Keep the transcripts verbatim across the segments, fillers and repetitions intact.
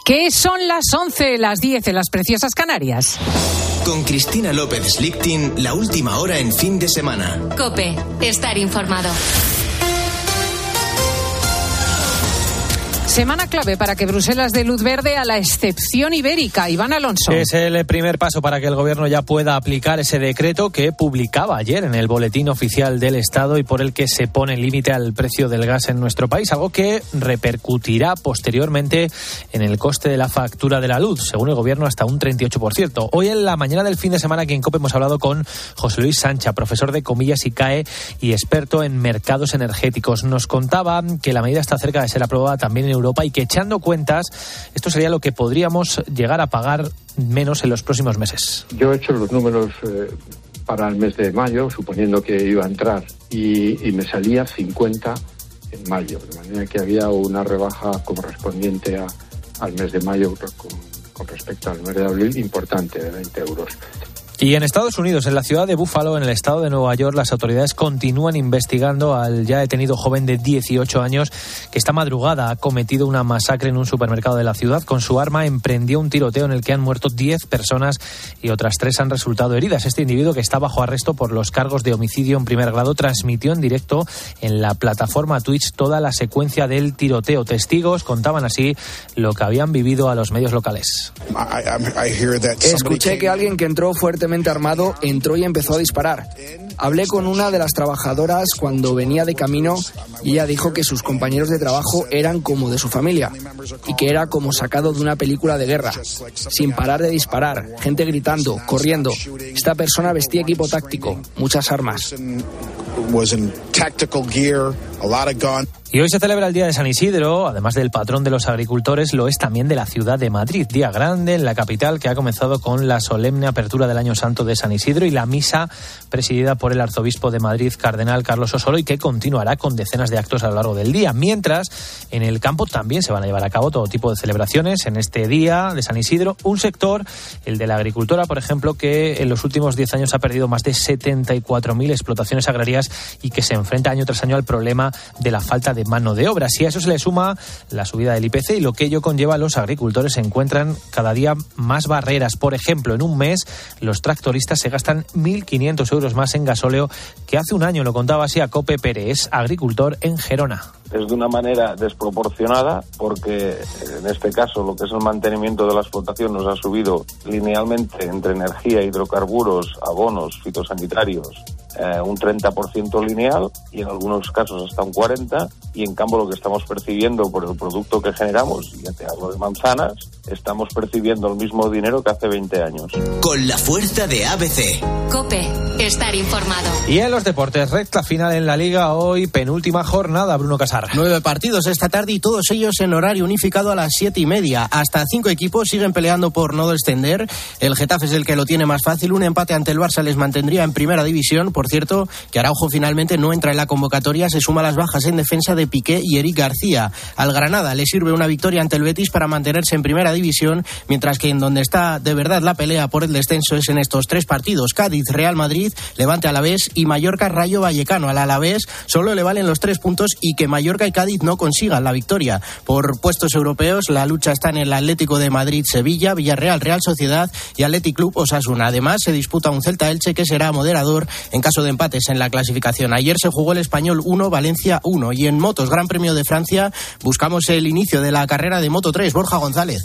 Que son las once, las diez en las preciosas Canarias. Con Cristina López Slichting, la última hora en fin de semana. COPE, estar informado. Semana clave para que Bruselas dé luz verde a la excepción ibérica. Iván Alonso. Es el primer paso para que el Gobierno ya pueda aplicar ese decreto que publicaba ayer en el Boletín Oficial del Estado y por el que se pone límite al precio del gas en nuestro país, algo que repercutirá posteriormente en el coste de la factura de la luz, según el Gobierno hasta un treinta y ocho por ciento. Hoy en la mañana del fin de semana aquí en COPE hemos hablado con José Luis Sancha, profesor de Comillas y CAE y experto en mercados energéticos. Nos contaba que la medida está cerca de ser aprobada también en Europa y que echando cuentas, esto sería lo que podríamos llegar a pagar menos en los próximos meses. Yo he hecho los números eh, para el mes de mayo, suponiendo que iba a entrar, y, y me salía cincuenta en mayo, de manera que había una rebaja correspondiente a, al mes de mayo con, con respecto al mes de abril importante, de veinte euros. Y en Estados Unidos, en la ciudad de Buffalo, en el estado de Nueva York, las autoridades continúan investigando al ya detenido joven de dieciocho años que esta madrugada ha cometido una masacre en un supermercado de la ciudad. Con su arma emprendió un tiroteo en el que han muerto diez personas y otras tres han resultado heridas. Este individuo, que está bajo arresto por los cargos de homicidio en primer grado, transmitió en directo en la plataforma Twitch toda la secuencia del tiroteo. Testigos contaban así lo que habían vivido a los medios locales. Escuché que alguien que entró fuertemente armado entró y empezó a disparar. Hablé con una de las trabajadoras cuando venía de camino y ella dijo que sus compañeros de trabajo eran como de su familia y que era como sacado de una película de guerra, sin parar de disparar, gente gritando, corriendo. Esta persona vestía equipo táctico, muchas armas. Y hoy se celebra el Día de San Isidro, además del patrón de los agricultores, lo es también de la ciudad de Madrid. Día grande en la capital que ha comenzado con la solemne apertura del Año Santo de San Isidro y la misa presidida por el arzobispo de Madrid, cardenal Carlos Osoro, y que continuará con decenas de actos a lo largo del día. Mientras, en el campo también se van a llevar a cabo todo tipo de celebraciones en este Día de San Isidro. Un sector, el de la agricultura, por ejemplo, que en los últimos diez años ha perdido más de setenta y cuatro mil explotaciones agrarias y que se enfrenta año tras año al problema de la falta de mano de obra. Si a eso se le suma la subida del I P C y lo que ello conlleva, los agricultores se encuentran cada día más barreras. Por ejemplo, en un mes los tractoristas se gastan mil quinientos euros más en gasóleo que hace un año. Lo contaba así a COPE Pérez, agricultor en Gerona. Es de una manera desproporcionada porque en este caso lo que es el mantenimiento de la explotación nos ha subido linealmente entre energía, hidrocarburos, abonos, fitosanitarios, eh, un treinta por ciento lineal y en algunos casos hasta un cuarenta por ciento, y en cambio lo que estamos percibiendo por el producto que generamos, ya te hablo de manzanas, estamos percibiendo el mismo dinero que hace veinte años. Con la fuerza de A B C. COPE, estar informado. Y en los deportes, recta final en la Liga, hoy penúltima jornada, Bruno Casar. Nueve partidos esta tarde y todos ellos en horario unificado a las siete y media. Hasta cinco equipos siguen peleando por no descender. El Getafe es el que lo tiene más fácil. Un empate ante el Barça les mantendría en primera división. Por cierto, que Araujo finalmente no entra en la convocatoria. Se suma a las bajas en defensa de Piqué y Eric García. Al Granada le sirve una victoria ante el Betis para mantenerse en primera división, mientras que en donde está de verdad la pelea por el descenso es en estos tres partidos: Cádiz, Real Madrid, Levante Alavés y Mallorca Rayo Vallecano. Al Alavés solo le valen los tres puntos y que Mallorca y Cádiz no consigan la victoria. Por puestos europeos, la lucha está en el Atlético de Madrid, Sevilla, Villarreal, Real Sociedad y Athletic Club Osasuna. Además, se disputa un Celta-Elche que será moderador en caso de empates en la clasificación. Ayer se jugó el Español uno, Valencia uno. Y en motos, Gran Premio de Francia, buscamos el inicio de la carrera de Moto tres. Borja González.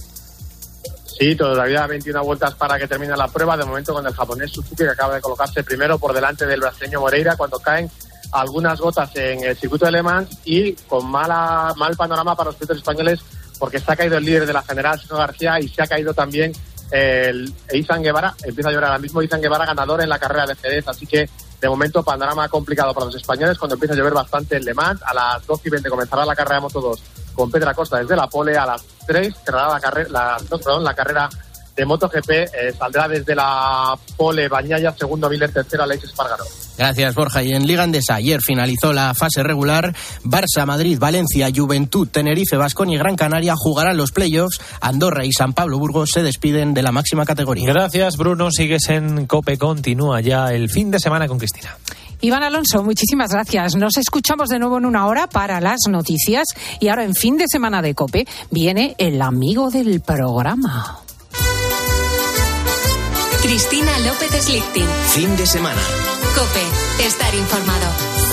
Sí, todavía veintiuna vueltas para que termine la prueba. De momento con el japonés Suzuki, que acaba de colocarse primero por delante del brasileño Moreira, cuando caen algunas gotas en el circuito de Le Mans y con mala mal panorama para los pilotos españoles, porque se ha caído el líder de la general, Sergio García, y se ha caído también el Izan Guevara. Empieza a llorar ahora mismo Izan Guevara, ganador en la carrera de Jerez. Así que de momento panorama complicado para los españoles cuando empieza a llover bastante en Le Mans. A las doce y veinte comenzará la carrera de Moto dos con Pedro Acosta desde la pole. A las tres cerrará la carrera, la, no, perdón, la carrera de MotoGP. Eh, saldrá desde la pole Bagnaia, segundo Miller, tercero Aleix Espargaró. Gracias, Borja. Y en Liga Endesa ayer finalizó la fase regular. Barça, Madrid, Valencia, Juventud, Tenerife, Baskonia y Gran Canaria jugarán los playoffs. Andorra y San Pablo Burgos se despiden de la máxima categoría. Gracias, Bruno. Sigues en COPE. Continúa ya el fin de semana con Cristina. Iván Alonso, muchísimas gracias. Nos escuchamos de nuevo en una hora para las noticias. Y ahora, en fin de semana de COPE, viene el amigo del programa. Cristina López Slichting. Fin de semana. COPE. Estar informado.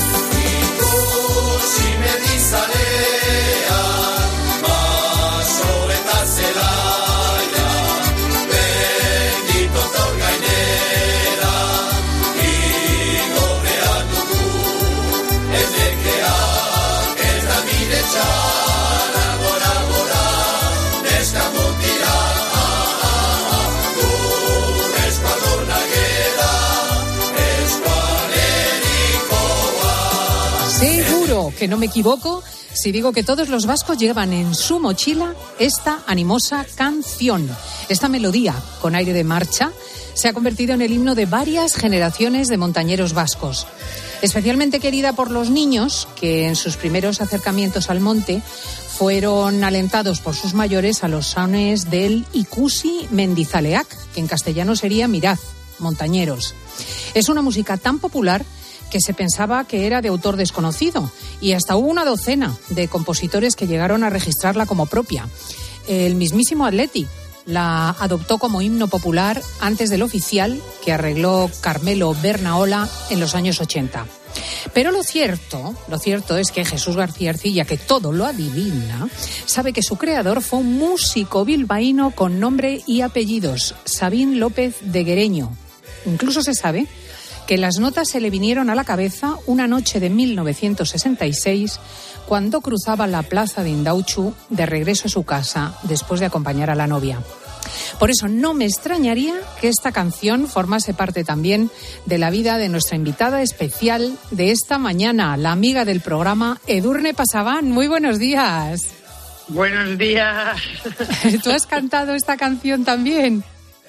Que no me equivoco si digo que todos los vascos llevan en su mochila esta animosa canción. Esta melodía, con aire de marcha, se ha convertido en el himno de varias generaciones de montañeros vascos. Especialmente querida por los niños, que en sus primeros acercamientos al monte fueron alentados por sus mayores a los sones del Ikusi Mendizaleak, que en castellano sería mirad, montañeros. Es una música tan popular que se pensaba que era de autor desconocido, y hasta hubo una docena de compositores que llegaron a registrarla como propia. El mismísimo Atleti la adoptó como himno popular antes del oficial que arregló Carmelo Bernaola en los años ochenta. Pero lo cierto, lo cierto es que Jesús García Ercilla, que todo lo adivina, sabe que su creador fue un músico bilbaíno con nombre y apellidos, Sabín López de Guereño. Incluso se sabe que las notas se le vinieron a la cabeza una noche de mil novecientos sesenta y seis, cuando cruzaba la plaza de Indauchu de regreso a su casa después de acompañar a la novia. Por eso no me extrañaría que esta canción formase parte también de la vida de nuestra invitada especial de esta mañana, la amiga del programa, Edurne Pasaban. Muy buenos días. Buenos días. ¿Tú has cantado esta canción también?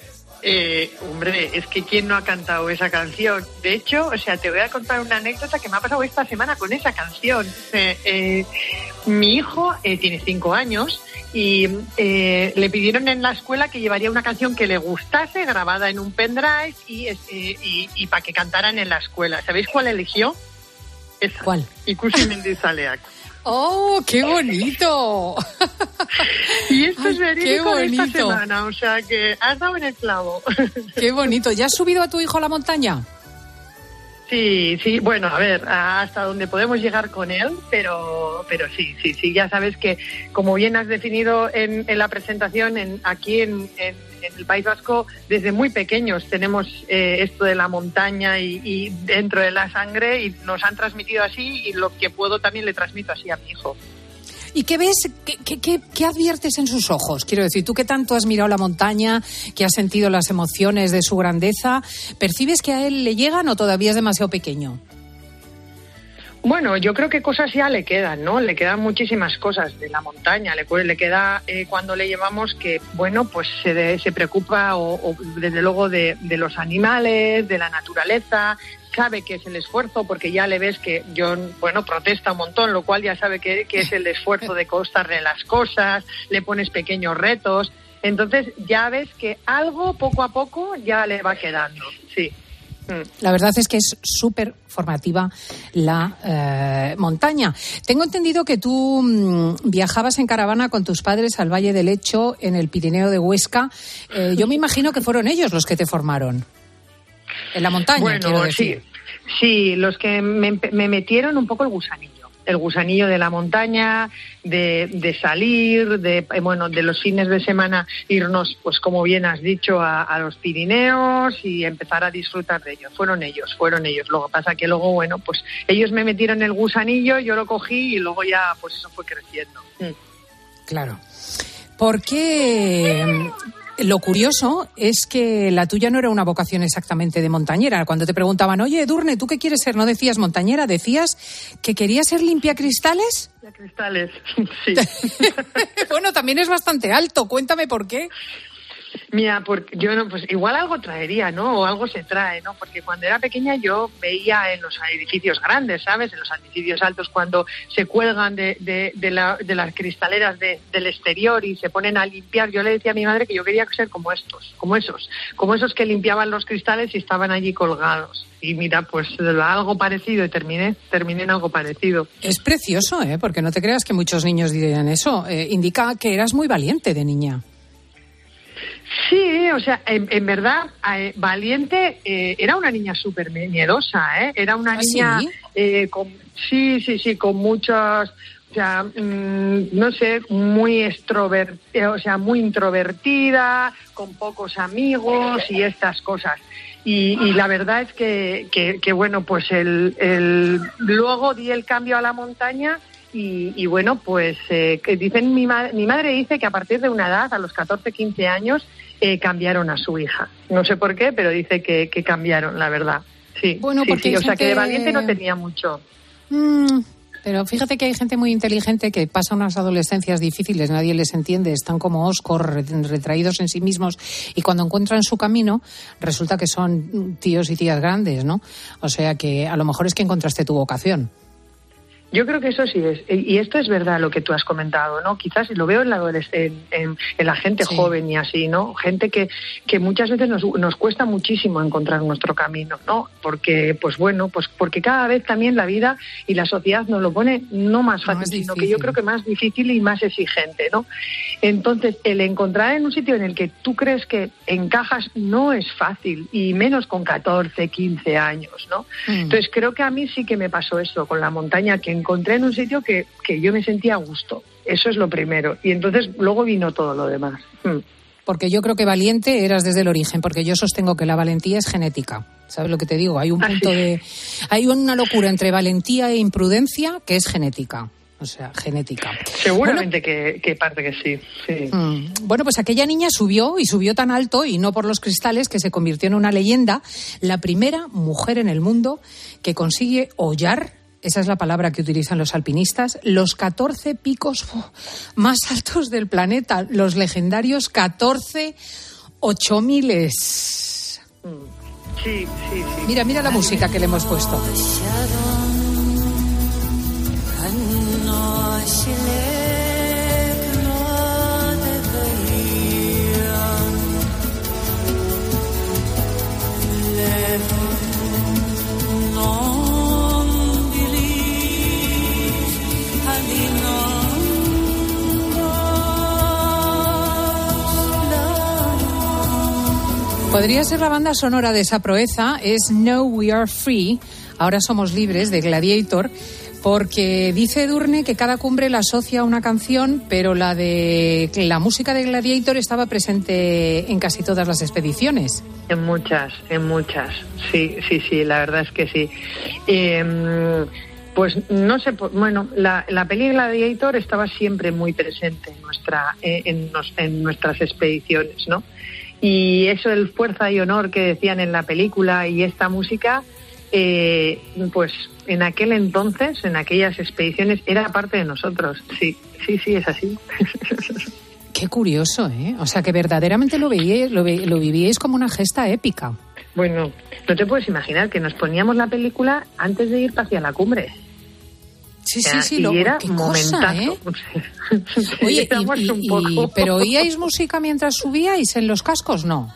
Eh, hombre, es que ¿quién no ha cantado esa canción? De hecho, o sea, te voy a contar una anécdota que me ha pasado esta semana con esa canción. Eh, eh, mi hijo eh, tiene cinco años y eh, le pidieron en la escuela que llevaría una canción que le gustase, grabada en un pendrive y, eh, y, y para que cantaran en la escuela. ¿Sabéis cuál eligió? Esa. ¿Cuál? Ikusi Mendizaleak. ¡Oh, qué bonito! Y esto Ay, es verídico qué de esta bonito. semana, o sea que has dado en el clavo. ¡Qué bonito! ¿Ya has subido a tu hijo a la montaña? Sí, sí, bueno, a ver, hasta donde podemos llegar con él, pero pero sí, sí, sí, ya sabes que, como bien has definido en, en la presentación, en, aquí en, en, en el País Vasco, desde muy pequeños tenemos eh, esto de la montaña y, y dentro de la sangre, y nos han transmitido así, y lo que puedo también le transmito así a mi hijo. ¿Y qué ves, qué, qué, qué, qué adviertes en sus ojos? Quiero decir, tú que tanto has mirado la montaña, que has sentido las emociones de su grandeza, ¿percibes que a él le llegan o todavía es demasiado pequeño? Bueno, yo creo que cosas ya le quedan, ¿no? Le quedan muchísimas cosas de la montaña. Le, le queda eh, cuando le llevamos que, bueno, pues se, de, se preocupa o, o desde luego de, de los animales, de la naturaleza. Sabe que es el esfuerzo, porque ya le ves que John, bueno, protesta un montón, lo cual ya sabe que, que es el esfuerzo de costarle las cosas, le pones pequeños retos. Entonces ya ves que algo poco a poco ya le va quedando, sí. La verdad es que es súper formativa la eh, montaña. Tengo entendido que tú mmm, viajabas en caravana con tus padres al Valle del Lecho, en el Pirineo de Huesca. Eh, yo me imagino que fueron ellos los que te formaron en la montaña, bueno, quiero decir. Sí, sí, los que me, me metieron un poco el gusanillo. El gusanillo de la montaña, de, de salir, de bueno, de los fines de semana irnos, pues como bien has dicho, a, a los Pirineos y empezar a disfrutar de ellos. Fueron ellos, fueron ellos. Lo que pasa que luego, bueno, pues ellos me metieron el gusanillo, yo lo cogí y luego ya, pues eso fue creciendo. Mm. Claro. ¿Por qué? Lo curioso es que la tuya no era una vocación exactamente de montañera. Cuando te preguntaban, oye, Edurne, ¿tú qué quieres ser? No decías montañera, decías que querías ser limpiacristales. Limpiacristales, sí. Bueno, también es bastante alto. Cuéntame por qué. Mira, porque yo no, pues igual algo traería, ¿no? O algo se trae, ¿no? Porque cuando era pequeña yo veía en los edificios grandes, ¿sabes? En los edificios altos cuando se cuelgan de, de, de, la, de las cristaleras de, del exterior y se ponen a limpiar. Yo le decía a mi madre que yo quería ser como estos, como esos, como esos que limpiaban los cristales y estaban allí colgados. Y mira, pues algo parecido y terminé, terminé en algo parecido. Es precioso, ¿eh? Porque no te creas que muchos niños dirían eso. Eh, indica que eras muy valiente de niña. Sí, o sea, en, en verdad, eh, valiente, eh, era una niña súper miedosa, ¿eh? Era una ¿Ah, niña, sí? Eh, con, sí, sí, sí, con muchos, o sea, mmm, no sé, muy extrovertida, o sea, muy introvertida, con pocos amigos y estas cosas. Y, y la verdad es que, que, que bueno, pues el, el, luego di el cambio a la montaña. Y, y bueno, pues eh, que dicen mi, ma- mi madre dice que a partir de una edad, a los catorce, quince años, eh, cambiaron a su hija. No sé por qué, pero dice que, que cambiaron, la verdad. Sí, bueno, sí, porque sí. O sea, gente... que de valiente no tenía mucho. Mm, pero fíjate que hay gente muy inteligente que pasa unas adolescencias difíciles, nadie les entiende, están como oscos, retraídos en sí mismos, y cuando encuentran su camino, resulta que son tíos y tías grandes, ¿no? O sea que a lo mejor es que encontraste tu vocación. Yo creo que eso sí es, y esto es verdad lo que tú has comentado, ¿no? Quizás lo veo en la adolescente, en, en la gente sí. joven y así, ¿no? Gente que, que muchas veces nos, nos cuesta muchísimo encontrar nuestro camino, ¿no? Porque, pues bueno, pues porque cada vez también la vida y la sociedad nos lo pone no más fácil, más sino que yo creo que más difícil y más exigente, ¿no? Entonces, el encontrar en un sitio en el que tú crees que encajas no es fácil, y menos con catorce, quince años, ¿no? Mm. Entonces, creo que a mí sí que me pasó eso con la montaña, que encontré en un sitio que, que yo me sentía a gusto. Eso es lo primero. Y entonces luego vino todo lo demás. Mm. Porque yo creo que valiente eras desde el origen, porque yo sostengo que la valentía es genética. ¿Sabes lo que te digo? Hay un punto de... Hay una locura entre valentía e imprudencia que es genética. O sea, genética. Seguramente bueno, que, que parte que sí. sí. Mm, bueno, pues aquella niña subió y subió tan alto, y no por los cristales, que se convirtió en una leyenda. La primera mujer en el mundo que consigue hollar, esa es la palabra que utilizan los alpinistas, los catorce picos oh, más altos del planeta, los legendarios catorce ocho miles. Sí, sí, sí. Mira, mira la música que le hemos puesto. Podría ser la banda sonora de esa proeza, es Now We Are Free, ahora somos libres, de Gladiator, porque dice Edurne que cada cumbre la asocia a una canción, pero la de la música de Gladiator estaba presente en casi todas las expediciones. En muchas, en muchas, sí, sí, sí, la verdad es que sí. Eh, pues no sé, bueno, la, la peli Gladiator estaba siempre muy presente en, nuestra, eh, en, nos, en nuestras expediciones, ¿no? Y eso, el fuerza y honor que decían en la película y esta música, eh, pues en aquel entonces, en aquellas expediciones, era parte de nosotros. Sí, sí, sí, es así. Qué curioso, ¿eh? O sea, que verdaderamente lo veíais, lo, ve, lo vivíais como una gesta épica. Bueno, no te puedes imaginar que nos poníamos la película antes de ir hacia la cumbre. Sí, sí, sí, y lo, era qué momentazo. Cosa, ¿eh? Oye, y, y, y, ¿pero oíais música mientras subíais en los cascos? No.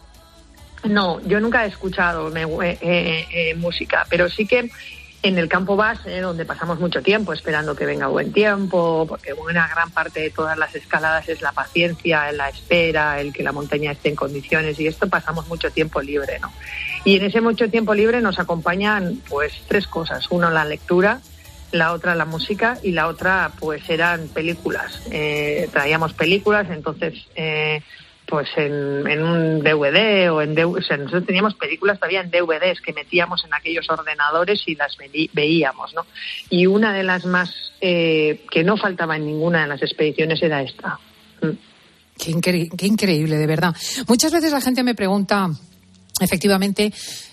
No, yo nunca he escuchado me, eh, eh, eh, música, pero sí que en el campo base, donde pasamos mucho tiempo esperando que venga buen tiempo, porque una gran parte de todas las escaladas es la paciencia, la espera, el que la montaña esté en condiciones, y esto pasamos mucho tiempo libre, ¿no? Y en ese mucho tiempo libre nos acompañan pues tres cosas. Uno, la lectura, la otra la música, y la otra pues eran películas. Eh, traíamos películas, entonces eh, pues en, en un D V D o en D V D, o sea, nosotros teníamos películas todavía en D V Ds que metíamos en aquellos ordenadores y las ve, veíamos, ¿no? Y una de las más eh, que no faltaba en ninguna de las expediciones era esta. Mm. Qué, incre- qué increíble, de verdad. Muchas veces la gente me pregunta, efectivamente,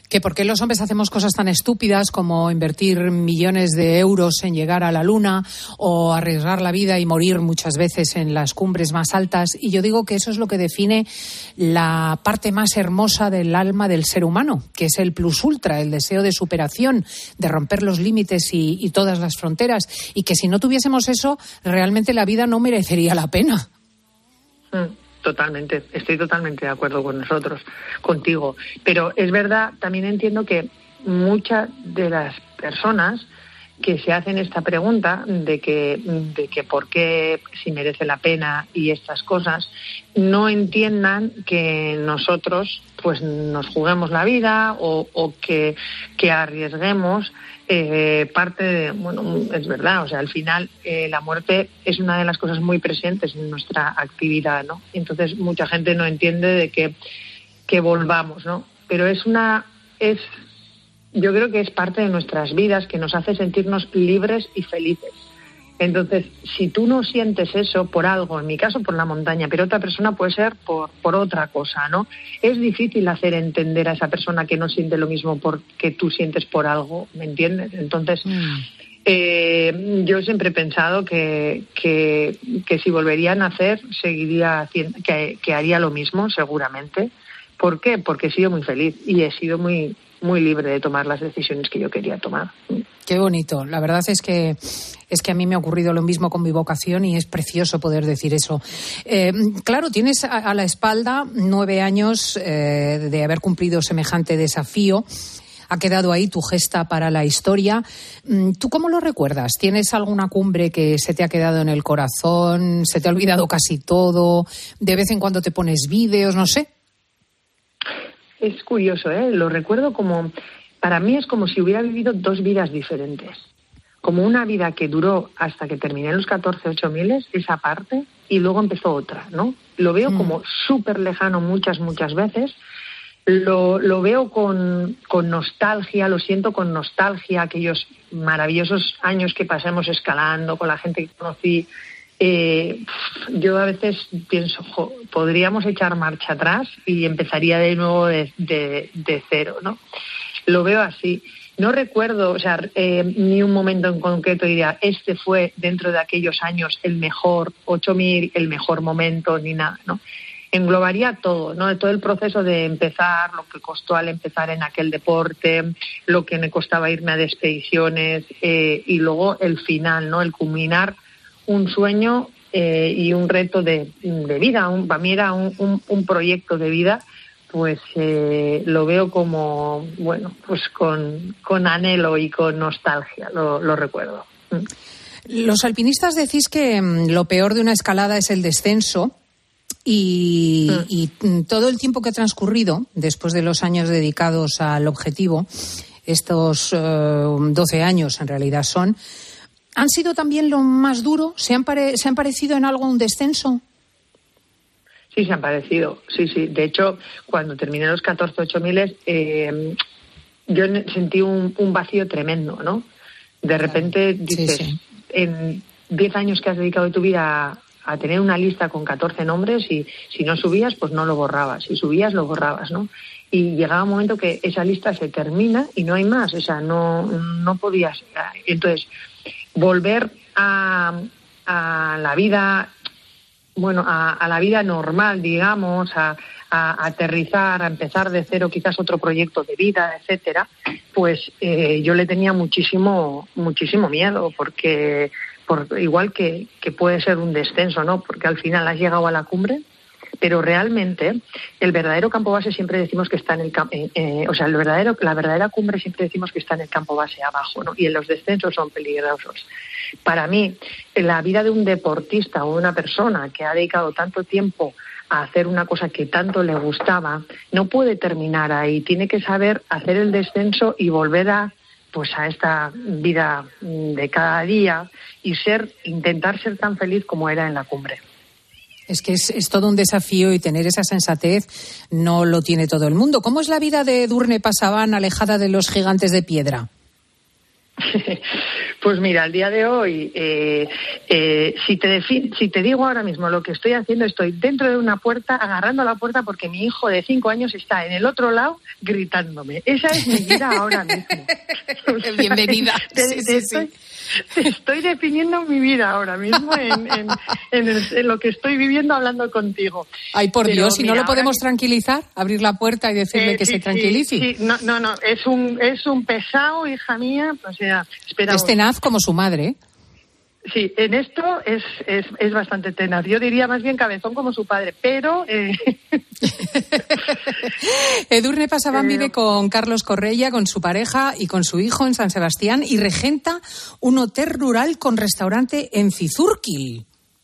Que por qué los hombres hacemos cosas tan estúpidas como invertir millones de euros en llegar a la luna o arriesgar la vida y morir muchas veces en las cumbres más altas. Y yo digo que eso es lo que define la parte más hermosa del alma del ser humano, que es el plus ultra, el deseo de superación, de romper los límites y, y todas las fronteras. Y que si no tuviésemos eso, realmente la vida no merecería la pena. Mm. Totalmente, estoy totalmente de acuerdo con nosotros, contigo. Pero es verdad, también entiendo que muchas de las personas que se hacen esta pregunta de que, de que por qué, si merece la pena y estas cosas, no entiendan que nosotros pues nos juguemos la vida o, o que, que arriesguemos eh, parte de, bueno, es verdad, o sea, al final eh, la muerte es una de las cosas muy presentes en nuestra actividad, ¿no? Entonces mucha gente no entiende de que, que volvamos, ¿no? Pero es una, es, yo creo que es parte de nuestras vidas que nos hace sentirnos libres y felices. Entonces, si tú no sientes eso por algo, en mi caso por la montaña, pero otra persona puede ser por, por otra cosa, ¿no? Es difícil hacer entender a esa persona que no siente lo mismo porque tú sientes por algo, ¿me entiendes? Entonces, mm. eh, yo siempre he pensado que, que, que si volvería a nacer, seguiría haciendo, que, que haría lo mismo, seguramente. ¿Por qué? Porque he sido muy feliz y he sido muy... muy libre de tomar las decisiones que yo quería tomar. Qué bonito. La verdad es que es que a mí me ha ocurrido lo mismo con mi vocación y es precioso poder decir eso. Eh, claro, tienes a, a la espalda nueve años eh, de haber cumplido semejante desafío. Ha quedado ahí tu gesta para la historia. ¿Tú cómo lo recuerdas? ¿Tienes alguna cumbre que se te ha quedado en el corazón? ¿Se te ha olvidado casi todo? ¿De vez en cuando te pones vídeos? No sé. Es curioso, ¿eh? Lo recuerdo como... Para mí es como si hubiera vivido dos vidas diferentes. Como una vida que duró hasta que terminé los catorce ocho miles, esa parte, y luego empezó otra, ¿no? Lo veo mm. como súper lejano muchas, muchas veces. Lo, lo veo con, con nostalgia, lo siento con nostalgia, aquellos maravillosos años que pasamos escalando con la gente que conocí. Eh, yo a veces pienso, jo, podríamos echar marcha atrás y empezaría de nuevo de, de, de cero, ¿no? Lo veo así. No recuerdo, o sea, eh, ni un momento en concreto diría, este fue dentro de aquellos años el mejor, ocho mil, el mejor momento, ni nada, ¿no? Englobaría todo, ¿no? Todo el proceso de empezar, lo que costó al empezar en aquel deporte, lo que me costaba irme a expediciones eh, y luego el final, ¿no? El culminar un sueño eh, y un reto de, de vida. Un, para mí era un, un, un proyecto de vida, pues eh, lo veo como, bueno, pues con, con anhelo y con nostalgia, lo, lo recuerdo. Los alpinistas decís que lo peor de una escalada es el descenso y, mm. y todo el tiempo que ha transcurrido después de los años dedicados al objetivo, estos eh, doce años en realidad son, ¿han sido también lo más duro? ¿Se han, pare- ¿Se han parecido en algo a un descenso? Sí, se han parecido, sí, sí. De hecho, cuando terminé los catorce ocho miles, eh, yo sentí un, un vacío tremendo, ¿no? De repente dices, sí, sí. En diez años que has dedicado tu vida a, a tener una lista con catorce nombres y si no subías, pues no lo borrabas. Si subías, lo borrabas, ¿no? Y llegaba un momento que esa lista se termina y no hay más, o sea, no, no podías. Entonces, volver a, a la vida, bueno, a, a la vida normal, digamos, a, a, a aterrizar, a empezar de cero, quizás otro proyecto de vida, etcétera, pues eh, yo le tenía muchísimo, muchísimo miedo, porque por, igual que, que puede ser un descenso, ¿no? Porque al final has llegado a la cumbre, pero realmente el verdadero campo base siempre decimos que está en el campo, eh, eh, o sea, el verdadero, la verdadera cumbre siempre decimos que está en el campo base abajo, ¿no? Y en los descensos son peligrosos. Para mí, la vida de un deportista o de una persona que ha dedicado tanto tiempo a hacer una cosa que tanto le gustaba, no puede terminar ahí. Tiene que saber hacer el descenso y volver a, pues, a esta vida de cada día y ser, intentar ser tan feliz como era en la cumbre. Es que es, es todo un desafío y tener esa sensatez no lo tiene todo el mundo. ¿Cómo es la vida de Edurne Pasaban alejada de los gigantes de piedra? Pues mira, al día de hoy, eh, eh, si, te defi- si te digo ahora mismo lo que estoy haciendo, estoy dentro de una puerta, agarrando la puerta porque mi hijo de cinco años está en el otro lado gritándome. Esa es mi vida ahora mismo. O sea, bienvenida. Te, sí, te sí, estoy, sí. te estoy definiendo mi vida ahora mismo en, en, en, el, en lo que estoy viviendo hablando contigo. Ay, por Pero, Dios, si mira, no lo podemos ahora... tranquilizar, abrir la puerta y decirle Eh, que sí, se tranquilice. Sí, sí. No, no, no, es un, es un pesado, hija mía, o sea, espera. Es tenaz como su madre, ¿eh? Sí, en esto es, es, es bastante tenaz. Yo diría más bien cabezón como su padre, pero... Eh... Edurne Pasaban eh... vive con Carlos Correia, con su pareja y con su hijo en San Sebastián y regenta un hotel rural con restaurante en Cizurquil.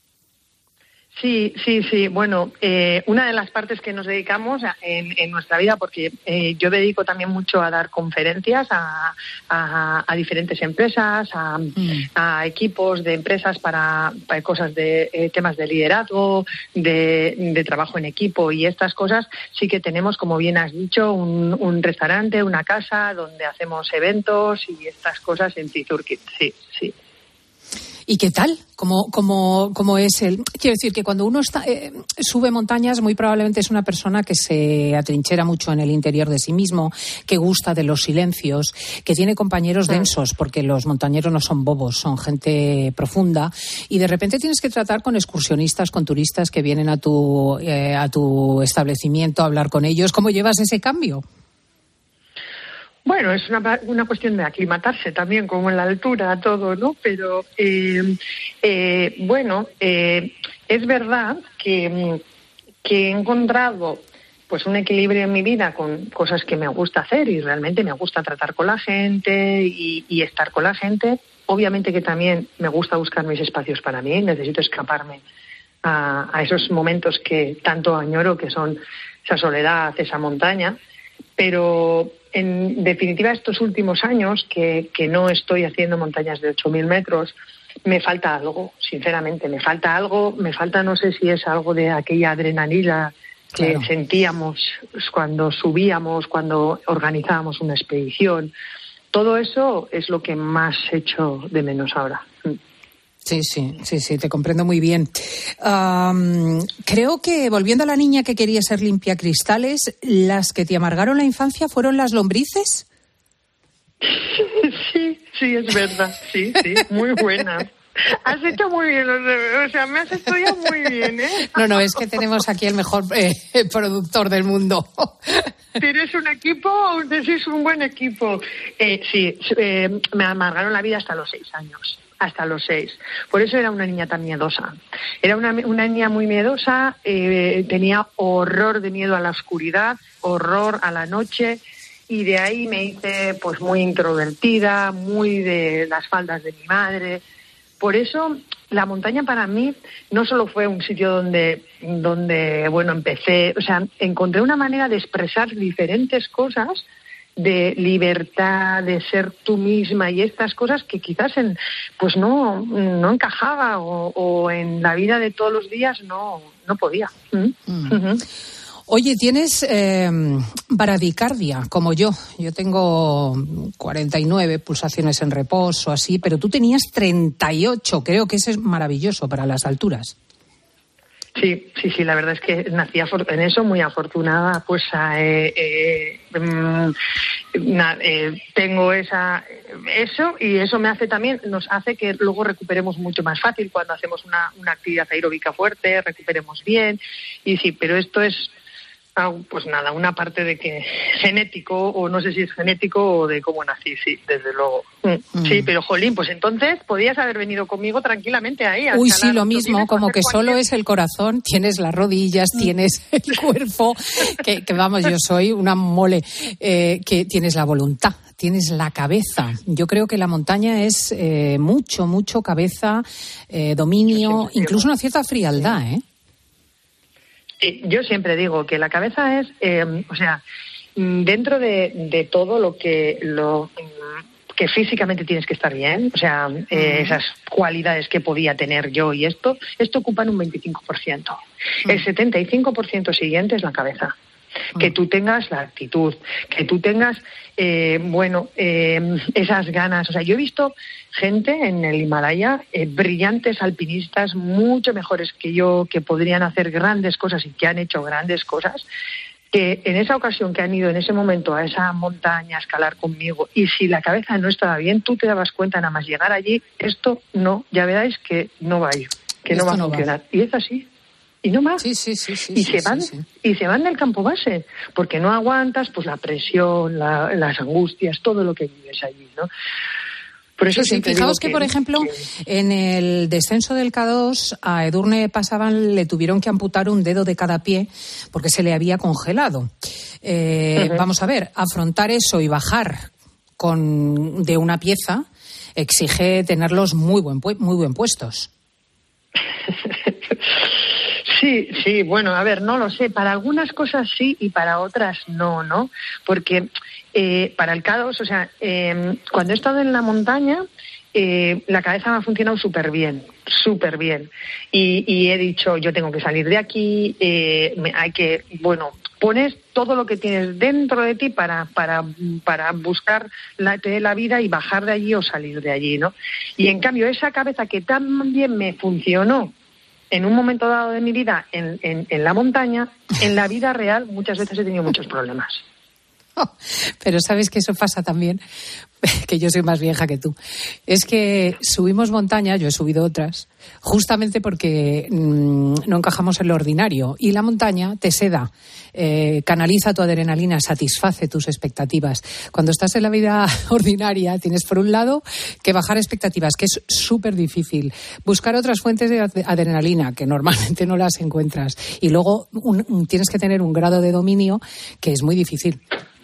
Sí, sí, sí. Bueno, eh, una de las partes que nos dedicamos a, en, en nuestra vida, porque eh, yo dedico también mucho a dar conferencias a, a, a diferentes empresas, a, mm. a equipos de empresas para, para cosas de eh, temas de liderazgo, de, de trabajo en equipo y estas cosas. Sí que tenemos, como bien has dicho, un, un restaurante, una casa donde hacemos eventos y estas cosas en Cizurquil. Sí, sí. ¿Y qué tal? ¿Cómo, cómo, cómo es el...? Quiero decir que cuando uno está, eh, sube montañas, muy probablemente es una persona que se atrinchera mucho en el interior de sí mismo, que gusta de los silencios, que tiene compañeros densos, porque los montañeros no son bobos, son gente profunda, y de repente tienes que tratar con excursionistas, con turistas que vienen a tu, eh, a tu establecimiento a hablar con ellos. ¿Cómo llevas ese cambio? Bueno, es una, una cuestión de aclimatarse también, como en la altura, todo, ¿no? Pero, eh, eh, bueno, eh, es verdad que, que he encontrado pues un equilibrio en mi vida con cosas que me gusta hacer y realmente me gusta tratar con la gente y, y estar con la gente. Obviamente que también me gusta buscar mis espacios para mí, necesito escaparme a, a esos momentos que tanto añoro, que son esa soledad, esa montaña, pero... En definitiva, estos últimos años que, que no estoy haciendo montañas de ocho mil metros, me falta algo, sinceramente, me falta algo, me falta, no sé si es algo de aquella adrenalina que claro. sentíamos cuando subíamos, cuando organizábamos una expedición. Todo eso es lo que más echo de menos ahora. Sí, sí, sí, sí, te comprendo muy bien. Um, creo que, volviendo a la niña que quería ser limpiacristales, ¿las que te amargaron la infancia fueron las lombrices? Sí, sí, es verdad, sí, sí, muy buenas. Has hecho muy bien, o sea, me has estudiado muy bien, ¿eh? No, no, es que tenemos aquí el mejor eh, productor del mundo. ¿Tienes un equipo o decís un buen equipo? Eh, sí, eh, me amargaron la vida hasta los seis años. Hasta los seis. Por eso era una niña tan miedosa. Era una, una niña muy miedosa, eh, tenía horror de miedo a la oscuridad, horror a la noche, y de ahí me hice pues muy introvertida, muy de las faldas de mi madre. Por eso la montaña para mí no solo fue un sitio donde, donde bueno, empecé, o sea, encontré una manera de expresar diferentes cosas, de libertad, de ser tú misma y estas cosas que quizás en, pues no, no encajaba o, o en la vida de todos los días no, no podía. ¿Mm? Mm. Uh-huh. Oye, tienes eh, bradicardia, como yo. Yo tengo cuarenta y nueve pulsaciones en reposo, así, pero tú tenías treinta y ocho. Creo que eso es maravilloso para las alturas. Sí, sí, sí, la verdad es que nací en eso muy afortunada, pues eh, eh, na, eh, tengo esa eso y eso me hace también, nos hace que luego recuperemos mucho más fácil cuando hacemos una, una actividad aeróbica fuerte, recuperemos bien, y sí, pero esto es pues nada, una parte de que genético, o no sé si es genético o de cómo nací, sí, desde luego. Mm. Sí, pero jolín, pues entonces podías haber venido conmigo tranquilamente ahí. Uy, sí, lo mismo, como que cualquier... solo es el corazón, tienes las rodillas, tienes el cuerpo, que, que vamos, yo soy una mole, eh, que tienes la voluntad, tienes la cabeza. Yo creo que la montaña es eh, mucho, mucho cabeza, eh, dominio, incluso una cierta frialdad, ¿eh? Sí, yo siempre digo que la cabeza es, eh, o sea, dentro de, de todo lo que lo que físicamente tienes que estar bien, o sea, eh, uh-huh. esas cualidades que podía tener yo y esto, esto ocupan un veinticinco por ciento. Uh-huh. El setenta y cinco por ciento siguiente es la cabeza. que tú tengas la actitud, que tú tengas, eh, bueno, eh, esas ganas. O sea, yo he visto gente en el Himalaya, eh, brillantes alpinistas, mucho mejores que yo, que podrían hacer grandes cosas y que han hecho grandes cosas, que en esa ocasión que han ido en ese momento a esa montaña a escalar conmigo, y si la cabeza no estaba bien, tú te dabas cuenta nada más llegar allí, esto no, ya veráis que no va a ir, que no va a funcionar. Va. Y es así. Y no más. Sí, sí, sí, sí, y sí, se van sí, sí. y se van del campo base, porque no aguantas pues la presión, la, las angustias, todo lo que vives allí, ¿no? Por eso sí, sí, fijaos que, que, por ejemplo, que... en el descenso del K dos a Edurne Pasaban le tuvieron que amputar un dedo de cada pie porque se le había congelado. Eh, uh-huh. Vamos a ver, afrontar eso y bajar con de una pieza exige tenerlos muy buen muy buen puestos. Sí, sí, bueno, a ver, no lo sé. Para algunas cosas sí y para otras no, ¿no? Porque eh, para el K dos, o sea, eh, cuando he estado en la montaña, eh, la cabeza me ha funcionado súper bien, súper bien. Y, y he dicho, yo tengo que salir de aquí, eh, me, hay que, bueno, pones todo lo que tienes dentro de ti para, para, para buscar la, la vida y bajar de allí o salir de allí, ¿no? Y en cambio, esa cabeza que tan bien me funcionó en un momento dado de mi vida en, en, en la montaña, en la vida real muchas veces he tenido muchos problemas. Oh, pero sabes que eso pasa también, que yo soy más vieja que tú. Es que subimos montañas, yo he subido otras, justamente porque mmm, no encajamos en lo ordinario. Y la montaña te seda, eh, canaliza tu adrenalina, satisface tus expectativas. Cuando estás en la vida ordinaria tienes por un lado que bajar expectativas, que es súper difícil. Buscar otras fuentes de adrenalina, que normalmente no las encuentras. Y luego un, un, tienes que tener un grado de dominio que es muy difícil.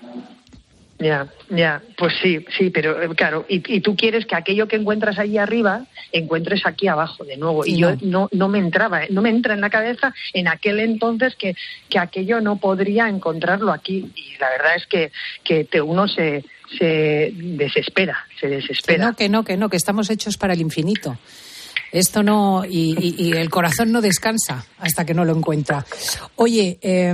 Ya, ya, pues sí, sí, pero eh, claro, y, y tú quieres que aquello que encuentras allí arriba, encuentres aquí abajo de nuevo. Y no. yo no, no me entraba, no me entra en la cabeza en aquel entonces que, que aquello no podría encontrarlo aquí. Y la verdad es que, que te, uno se, se desespera, se desespera. Que no, que no, que no, que estamos hechos para el infinito. Esto no, y, y, y el corazón no descansa hasta que no lo encuentra. Oye, eh,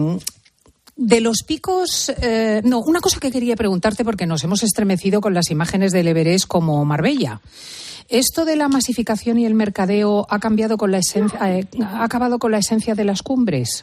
de los picos, eh, no, una cosa que quería preguntarte porque nos hemos estremecido con las imágenes del Everest como Marbella. ¿Esto de la masificación y el mercadeo ha cambiado con la esencia, eh, ha acabado con la esencia de las cumbres?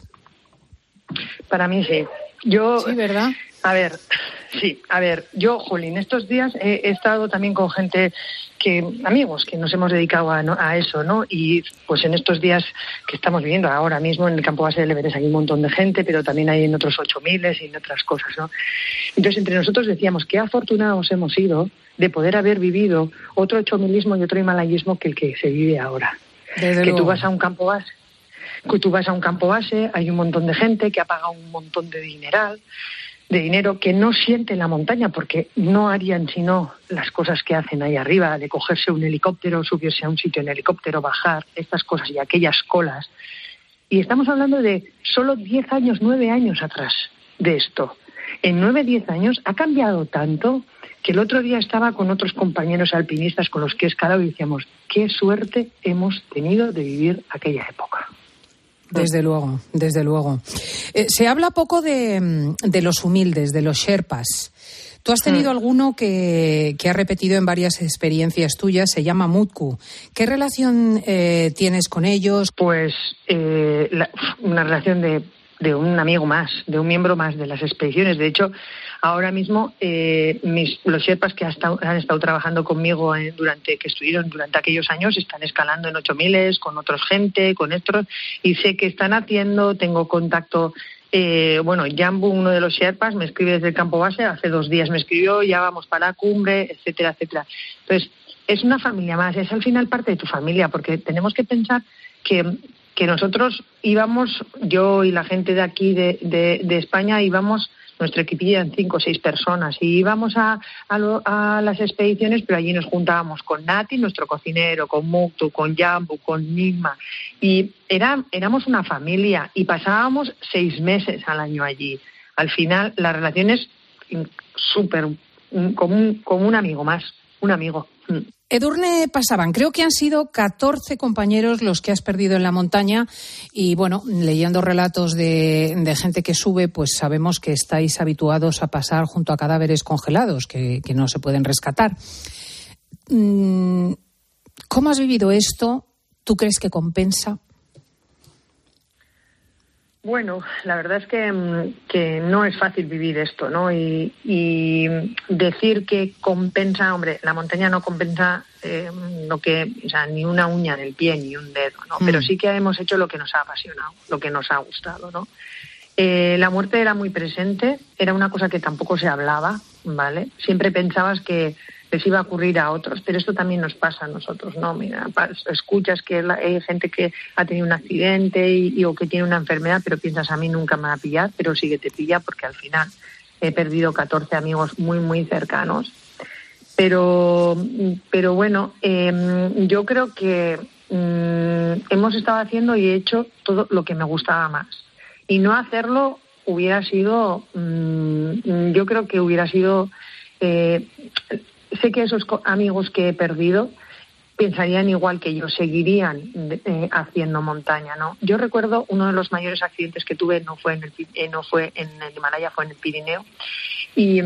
Para mí sí. Yo, sí, ¿verdad? A ver, sí, a ver, yo, Jolín, estos días he, he estado también con gente que, amigos, que nos hemos dedicado a, ¿no? a eso, ¿no? Y pues en estos días que estamos viviendo ahora mismo en el campo base del Everest hay un montón de gente, pero también hay en otros ocho miles y en otras cosas, ¿no? Entonces, entre nosotros decíamos qué afortunados hemos sido de poder haber vivido otro ocho milismo y otro himalayismo que el que se vive ahora. Desde que luego. Tú vas a un campo base, que tú vas a un campo base, hay un montón de gente que ha pagado un montón de dineral, de dinero que no siente la montaña porque no harían sino las cosas que hacen ahí arriba, de cogerse un helicóptero, subirse a un sitio en helicóptero, bajar, estas cosas y aquellas colas. Y estamos hablando de solo diez años, nueve años atrás de esto. En nueve, diez años ha cambiado tanto que el otro día estaba con otros compañeros alpinistas con los que he escalado y decíamos, qué suerte hemos tenido de vivir aquella época. Desde luego, desde luego. Eh, se habla poco de, de los humildes, de los sherpas. Tú has tenido mm. alguno que, que ha repetido en varias experiencias tuyas, se llama Mutku. ¿Qué relación eh, tienes con ellos? Pues eh, la, una relación de, de un amigo más, de un miembro más de las expediciones. De hecho, ahora mismo eh, mis, los sherpas que han estado, han estado trabajando conmigo eh, durante que estuvieron durante aquellos años están escalando en ocho miles con otros gente, con estos, y sé que están haciendo, tengo contacto. Eh, bueno, Jambu, uno de los sherpas, me escribe desde el campo base, hace dos días me escribió, ya vamos para la cumbre, etcétera, etcétera. Entonces, es una familia más, es al final parte de tu familia, porque tenemos que pensar que, que nosotros íbamos, yo y la gente de aquí de, de, de España íbamos, nuestra equipilla en cinco o seis personas, y íbamos a, a, lo, a las expediciones, pero allí nos juntábamos con Nati, nuestro cocinero, con Muktu, con Jambu, con Nigma, y era, éramos una familia y pasábamos seis meses al año allí. Al final la relación es súper, como un, como un amigo más, un amigo. Edurne Pasaban, creo que han sido catorce compañeros los que has perdido en la montaña y, bueno, leyendo relatos de, de gente que sube, pues sabemos que estáis habituados a pasar junto a cadáveres congelados que, que no se pueden rescatar. ¿Cómo has vivido esto? ¿Tú crees que compensa? Bueno, la verdad es que, que no es fácil vivir esto, ¿no? Y, y decir que compensa, hombre, la montaña no compensa eh, lo que, o sea, ni una uña del pie ni un dedo, ¿no? Mm. Pero sí que hemos hecho lo que nos ha apasionado, lo que nos ha gustado, ¿no? Eh, la muerte era muy presente, era una cosa que tampoco se hablaba, ¿vale? Siempre pensabas que les iba a ocurrir a otros, pero esto también nos pasa a nosotros, ¿no? Mira, escuchas que hay gente que ha tenido un accidente y, y, o que tiene una enfermedad, pero piensas, a mí nunca me va a pillar, pero sí que te pilla porque al final he perdido catorce amigos muy, muy cercanos. Pero, pero bueno, eh, yo creo que eh, hemos estado haciendo y he hecho todo lo que me gustaba más. Y no hacerlo hubiera sido, eh, yo creo que hubiera sido... Eh, Sé que esos amigos que he perdido pensarían igual que yo, seguirían eh, haciendo montaña, ¿no? Yo recuerdo uno de los mayores accidentes que tuve, no fue en el, eh, no fue en el Himalaya, fue en el Pirineo. Y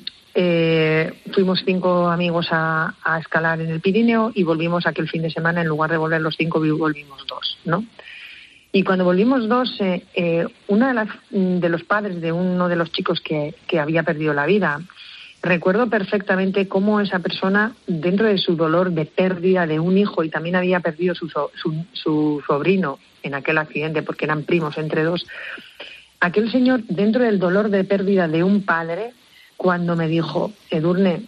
eh, fuimos cinco amigos a, a escalar en el Pirineo y volvimos aquel fin de semana, en lugar de volver los cinco, volvimos dos, ¿no? Y cuando volvimos dos, eh, eh, uno de, las, de los padres de uno de los chicos que, que había perdido la vida, recuerdo perfectamente cómo esa persona, dentro de su dolor de pérdida de un hijo, y también había perdido su, su, su sobrino en aquel accidente, porque eran primos entre dos, aquel señor, dentro del dolor de pérdida de un padre, cuando me dijo, Edurne,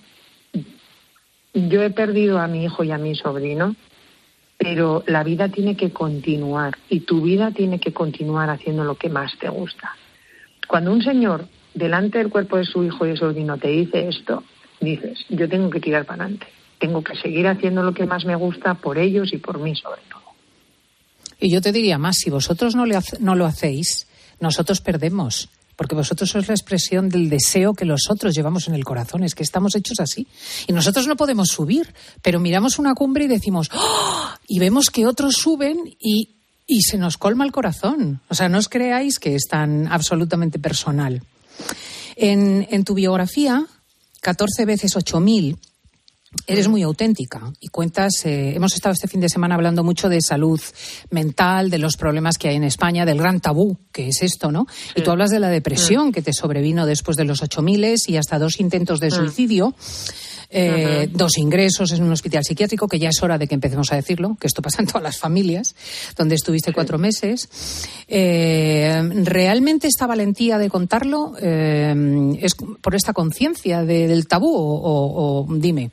yo he perdido a mi hijo y a mi sobrino, pero la vida tiene que continuar, y tu vida tiene que continuar haciendo lo que más te gusta. Cuando un señor delante del cuerpo de su hijo y de su sobrino te dice esto, dices, yo tengo que tirar para adelante, tengo que seguir haciendo lo que más me gusta por ellos y por mí sobre todo. Y yo te diría más, si vosotros no, le hace, no lo hacéis, nosotros perdemos, porque vosotros sois la expresión del deseo que los otros llevamos en el corazón, es que estamos hechos así. Y nosotros no podemos subir, pero miramos una cumbre y decimos, ¡oh! Y vemos que otros suben y, y se nos colma el corazón. O sea, no os creáis que es tan absolutamente personal. En, en tu biografía, catorce veces ocho mil, eres muy auténtica y cuentas, eh, hemos estado este fin de semana hablando mucho de salud mental, de los problemas que hay en España, del gran tabú que es esto, ¿no? Sí. Y tú hablas de la depresión que te sobrevino después de los ocho miles y hasta dos intentos de suicidio. Eh, uh-huh. Dos ingresos en un hospital psiquiátrico, que ya es hora de que empecemos a decirlo, que esto pasa en todas las familias, donde estuviste sí. cuatro meses. Eh, ¿Realmente esta valentía de contarlo eh, es por esta conciencia de, del tabú o, o, o dime?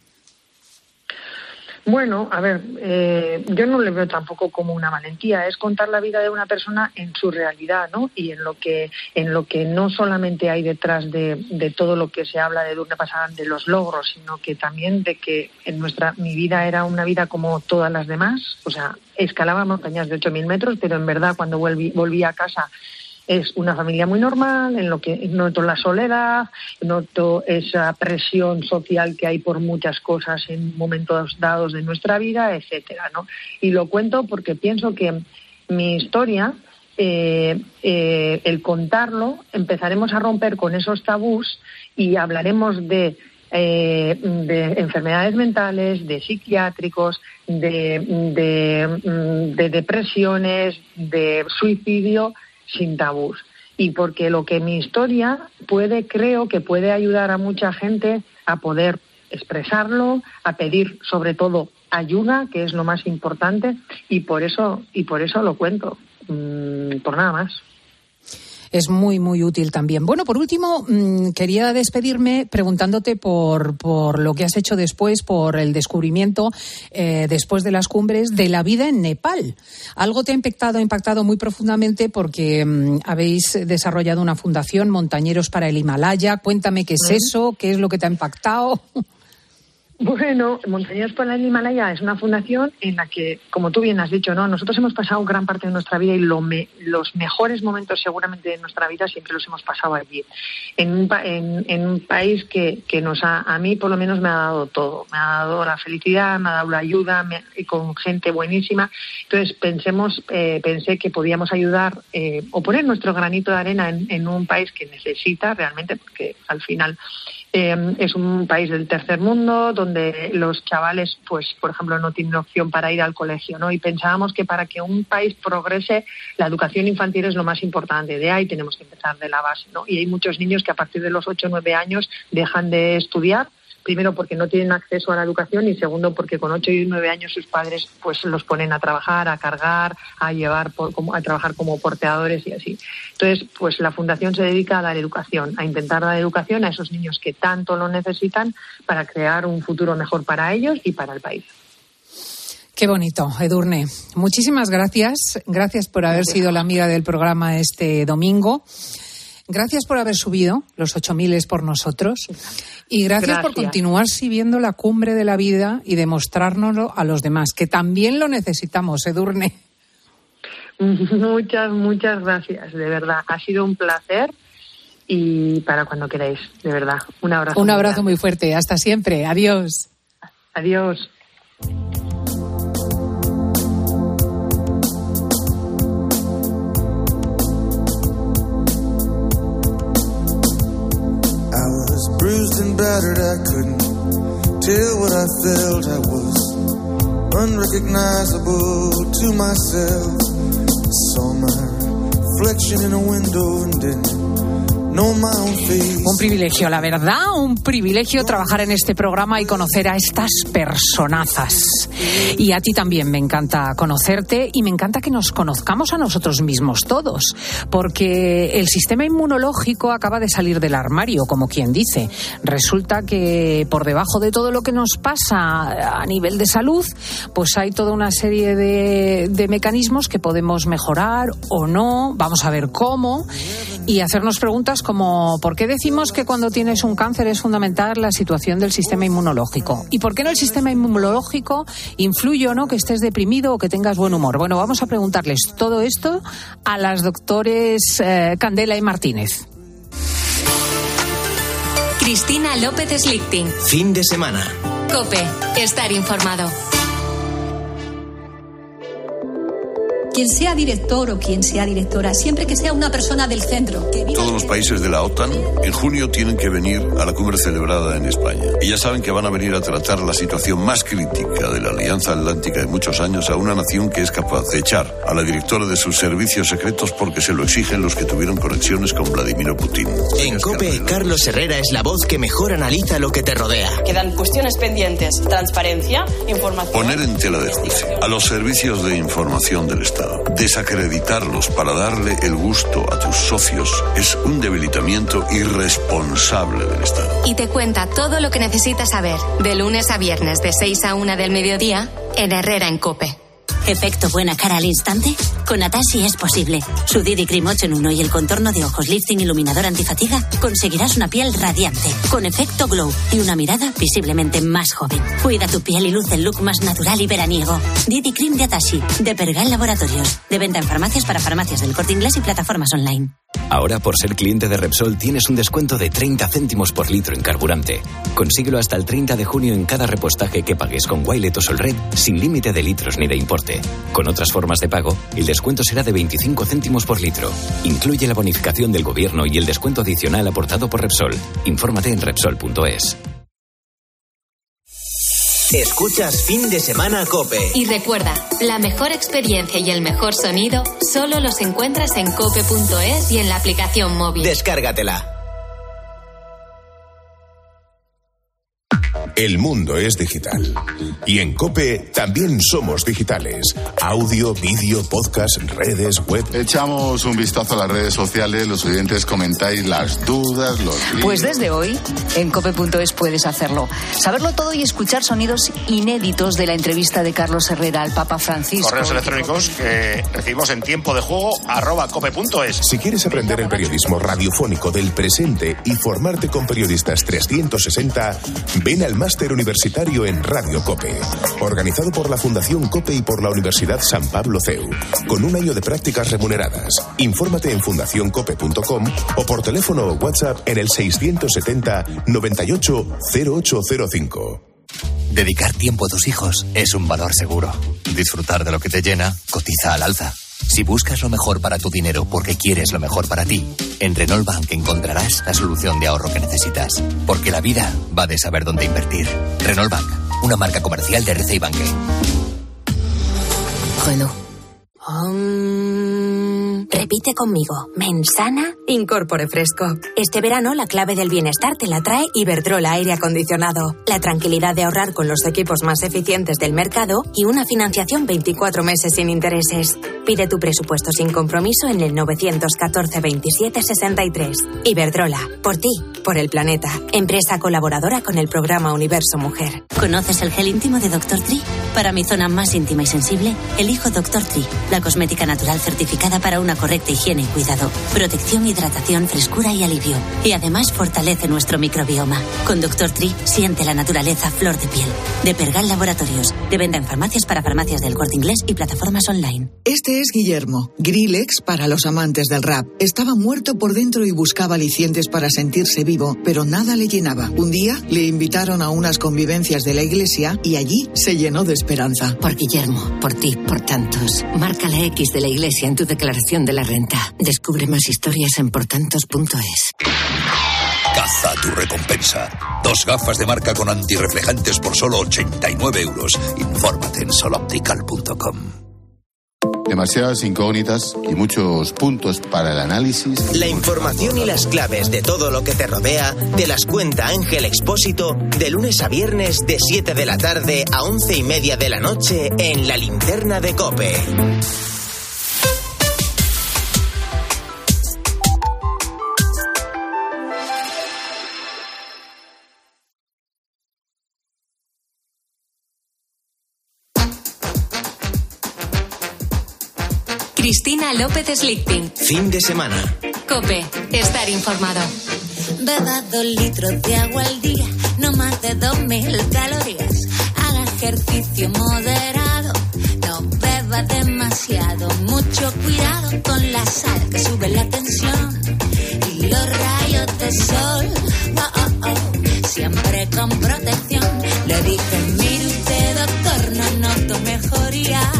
Bueno, a ver, eh, yo no le veo tampoco como una valentía, es contar la vida de una persona en su realidad, ¿no? Y en lo que en lo que no solamente hay detrás de, de todo lo que se habla de Edurne Pasaban, de los logros, sino que también de que en nuestra mi vida era una vida como todas las demás, o sea, escalaba montañas de ocho mil metros, pero en verdad cuando volví, volví a casa es una familia muy normal, en lo que noto la soledad, noto esa presión social que hay por muchas cosas en momentos dados de nuestra vida, etcétera, ¿no? Y lo cuento porque pienso que mi historia, eh, eh, el contarlo, empezaremos a romper con esos tabús y hablaremos de Eh, de enfermedades mentales, de psiquiátricos, de, de, de depresiones, de suicidio, sin tabús. Y porque lo que mi historia puede, creo que puede ayudar a mucha gente a poder expresarlo, a pedir sobre todo ayuda, que es lo más importante, y por eso, y por eso lo cuento, mm, por nada más. Es muy, muy útil también. Bueno, por último, mmm, quería despedirme preguntándote por, por lo que has hecho después, por el descubrimiento, eh, después de las cumbres, de la vida en Nepal. Algo te ha impactado, impactado muy profundamente porque mmm, habéis desarrollado una fundación, Montañeros para el Himalaya. Cuéntame qué es eso, qué es lo que te ha impactado. Bueno, Montañeros por el Himalaya es una fundación en la que, como tú bien has dicho, ¿no? Nosotros hemos pasado gran parte de nuestra vida y lo me, los mejores momentos seguramente de nuestra vida siempre los hemos pasado allí. En un, en, en un país que, que nos ha, a mí por lo menos me ha dado todo. Me ha dado la felicidad, me ha dado la ayuda, me, y con gente buenísima. Entonces pensemos, eh, pensé que podíamos ayudar eh, o poner nuestro granito de arena en, en un país que necesita realmente, porque al final Eh, es un país del tercer mundo donde los chavales, pues, por ejemplo, no tienen opción para ir al colegio, ¿no? Y pensábamos que para que un país progrese, la educación infantil es lo más importante. De ahí tenemos que empezar de la base, ¿no? Y hay muchos niños que a partir de los ocho o nueve años dejan de estudiar. Primero porque no tienen acceso a la educación y segundo porque con ocho y nueve años sus padres pues los ponen a trabajar, a cargar, a llevar por, como, a trabajar como porteadores y así. Entonces, pues la fundación se dedica a dar educación, a intentar dar educación a esos niños que tanto lo necesitan para crear un futuro mejor para ellos y para el país. Qué bonito, Edurne. Muchísimas gracias. Gracias por haber gracias. sido la amiga del programa este domingo. Gracias por haber subido los ocho miles por nosotros y gracias, gracias por continuar sirviendo la cumbre de la vida y demostrárnoslo a los demás, que también lo necesitamos, Edurne. Muchas, muchas gracias, de verdad. Ha sido un placer y para cuando queráis, de verdad. Un abrazo. Un abrazo muy fuerte. Hasta siempre. Adiós. Adiós. Bruised and battered, I couldn't tell what I felt. I was unrecognizable to myself. I saw my reflection in a window and didn't. Un privilegio, la verdad, un privilegio trabajar en este programa y conocer a estas personazas. Y a ti también me encanta conocerte y me encanta que nos conozcamos a nosotros mismos todos, porque el sistema inmunológico acaba de salir del armario, como quien dice. Resulta que por debajo de todo lo que nos pasa a nivel de salud, pues hay toda una serie de, de mecanismos que podemos mejorar o no, vamos a ver cómo, y hacernos preguntas como ¿por qué decimos que cuando tienes un cáncer es fundamental la situación del sistema inmunológico? ¿Y por qué no el sistema inmunológico influye o no que estés deprimido o que tengas buen humor? Bueno, vamos a preguntarles todo esto a las doctores eh, Candela y Martínez. Cristina López Slichting. Fin de semana. COPE. Estar informado. Quien sea director o quien sea directora, siempre que sea una persona del centro. Que viva... Todos los países de la OTAN en junio tienen que venir a la cumbre celebrada en España. Y ya saben que van a venir a tratar la situación más crítica de la Alianza Atlántica de muchos años a una nación que es capaz de echar a la directora de sus servicios secretos porque se lo exigen los que tuvieron conexiones con Vladimir Putin. En COPE, Carlos Herrera es la voz que mejor analiza lo que te rodea. Quedan cuestiones pendientes, transparencia, información... Poner en tela de juicio a los servicios de información del Estado. Desacreditarlos para darle el gusto a tus socios es un debilitamiento irresponsable del Estado. Y te cuenta todo lo que necesitas saber, de lunes a viernes de seis a una del mediodía, en Herrera en COPE. ¿Efecto buena cara al instante? Con Atashi es posible. Su D D Cream ocho en uno y el contorno de ojos lifting iluminador antifatiga conseguirás una piel radiante, con efecto glow y una mirada visiblemente más joven. Cuida tu piel y luce el look más natural y veraniego. D D Cream de Atashi, de Pergal Laboratorios. De venta en farmacias para farmacias del Corte Inglés y plataformas online. Ahora, por ser cliente de Repsol, tienes un descuento de treinta céntimos por litro en carburante. Consíguelo hasta el treinta de junio en cada repostaje que pagues con Wilet o Solred, sin límite de litros ni de importe. Con otras formas de pago, el descuento será de veinticinco céntimos por litro. Incluye la bonificación del gobierno y el descuento adicional aportado por Repsol. Infórmate en Repsol punto es. Escuchas Fin de Semana COPE. Y recuerda, la mejor experiencia y el mejor sonido solo los encuentras en cope punto es y en la aplicación móvil. Descárgatela. El mundo es digital. Y en COPE también somos digitales. Audio, vídeo, podcast, redes, web. Echamos un vistazo a las redes sociales, los oyentes comentáis las dudas, los líos. Pues desde hoy, en cope punto es puedes hacerlo. Saberlo todo y escuchar sonidos inéditos de la entrevista de Carlos Herrera al Papa Francisco. Correos electrónicos que recibimos en tiempo de juego, arroba cope punto es. Si quieres aprender el periodismo radiofónico del presente y formarte con periodistas trescientos sesenta, ven al más Máster Universitario en Radio COPE, organizado por la Fundación COPE y por la Universidad San Pablo C E U, con un año de prácticas remuneradas. Infórmate en fundación cope punto com o por teléfono o WhatsApp en el seiscientos setenta noventa y ocho cero ocho cero cinco. Dedicar tiempo a tus hijos es un valor seguro. Disfrutar de lo que te llena cotiza al alza. Si buscas lo mejor para tu dinero porque quieres lo mejor para ti, en Renault Bank encontrarás la solución de ahorro que necesitas. Porque la vida va de saber dónde invertir. Renault Bank, una marca comercial de R C I Banque. Renault. Um, repite conmigo. Mensana, incorpore fresco. Este verano la clave del bienestar te la trae Iberdrola Aire Acondicionado. La tranquilidad de ahorrar con los equipos más eficientes del mercado y una financiación veinticuatro meses sin intereses. Pide tu presupuesto sin compromiso en el novecientos catorce veintisiete sesenta y tres. Iberdrola, por ti, por el planeta. Empresa colaboradora con el programa Universo Mujer. ¿Conoces el gel íntimo de doctor Tree? Para mi zona más íntima y sensible, elijo doctor Tree, la cosmética natural certificada para una correcta higiene y cuidado, protección, hidratación, frescura y alivio. Y además fortalece nuestro microbioma. Con doctor Tree siente la naturaleza flor de piel. De Pergal Laboratorios, de venta en farmacias para farmacias del Corte Inglés y plataformas online. Este es Guillermo, Grillex para los amantes del rap. Estaba muerto por dentro y buscaba alicientes para sentirse vivo, pero nada le llenaba. Un día le invitaron a unas convivencias de la iglesia y allí se llenó de esperanza. Por Guillermo, por ti, por tantos. Marca la X de la iglesia en tu declaración de la renta. Descubre más historias en portantos punto es. Caza tu recompensa. Dos gafas de marca con antirreflejantes por solo ochenta y nueve euros. Infórmate en soloptical punto com. Demasiadas incógnitas y muchos puntos para el análisis. La información y las claves de todo lo que te rodea te las cuenta Ángel Expósito de lunes a viernes de siete de la tarde a once y media de la noche en La Linterna de COPE. Cristina López Slichting. Fin de semana. COPE. Estar informado. Beba dos litros de agua al día, no más de dos mil calorías. Haga ejercicio moderado, no beba demasiado. Mucho cuidado con la sal que sube la tensión y los rayos de sol. Oh, oh, oh. Siempre con protección. Le dije, mire usted, doctor, no noto mejoría.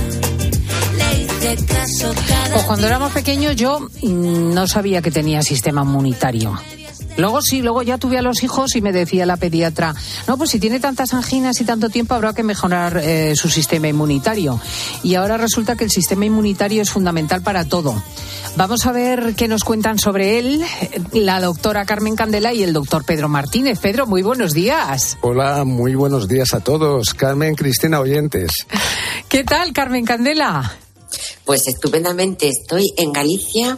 Pues cuando éramos pequeños yo no sabía que tenía sistema inmunitario. Luego sí, luego ya tuve a los hijos y me decía la pediatra, no, pues si tiene tantas anginas y tanto tiempo habrá que mejorar eh, su sistema inmunitario. Y ahora resulta que el sistema inmunitario es fundamental para todo. Vamos a ver qué nos cuentan sobre él la doctora Carmen Candela y el doctor Pedro Martínez. Pedro, muy buenos días. Hola, muy buenos días a todos. Carmen, Cristina, oyentes. ¿Qué tal, Carmen Candela? Pues estupendamente, estoy en Galicia,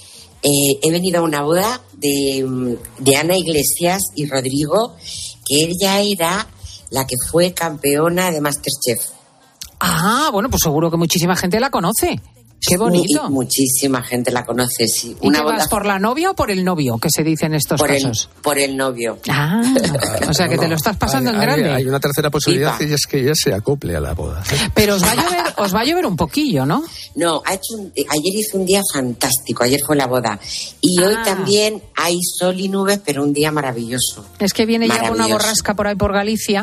eh, he venido a una boda de, de Ana Iglesias y Rodrigo, que ella era la que fue campeona de MasterChef. Ah, bueno, pues seguro que muchísima gente la conoce. Qué bonito. Y muchísima gente la conoce, sí. ¿Y una te boda... vas por la novia o por el novio, que se dice en estos por casos? El, por el novio. Ah, o sea que no, te lo estás pasando hay, en grande. Hay, hay una tercera posibilidad Pipa. y es que ella se acople a la boda. Pero os va a llover, os va a llover un poquillo, ¿no? No, ha hecho un, ayer hizo un día fantástico, ayer fue la boda. Y ah. hoy también hay sol y nubes, pero un día maravilloso. Es que viene ya una borrasca por ahí por Galicia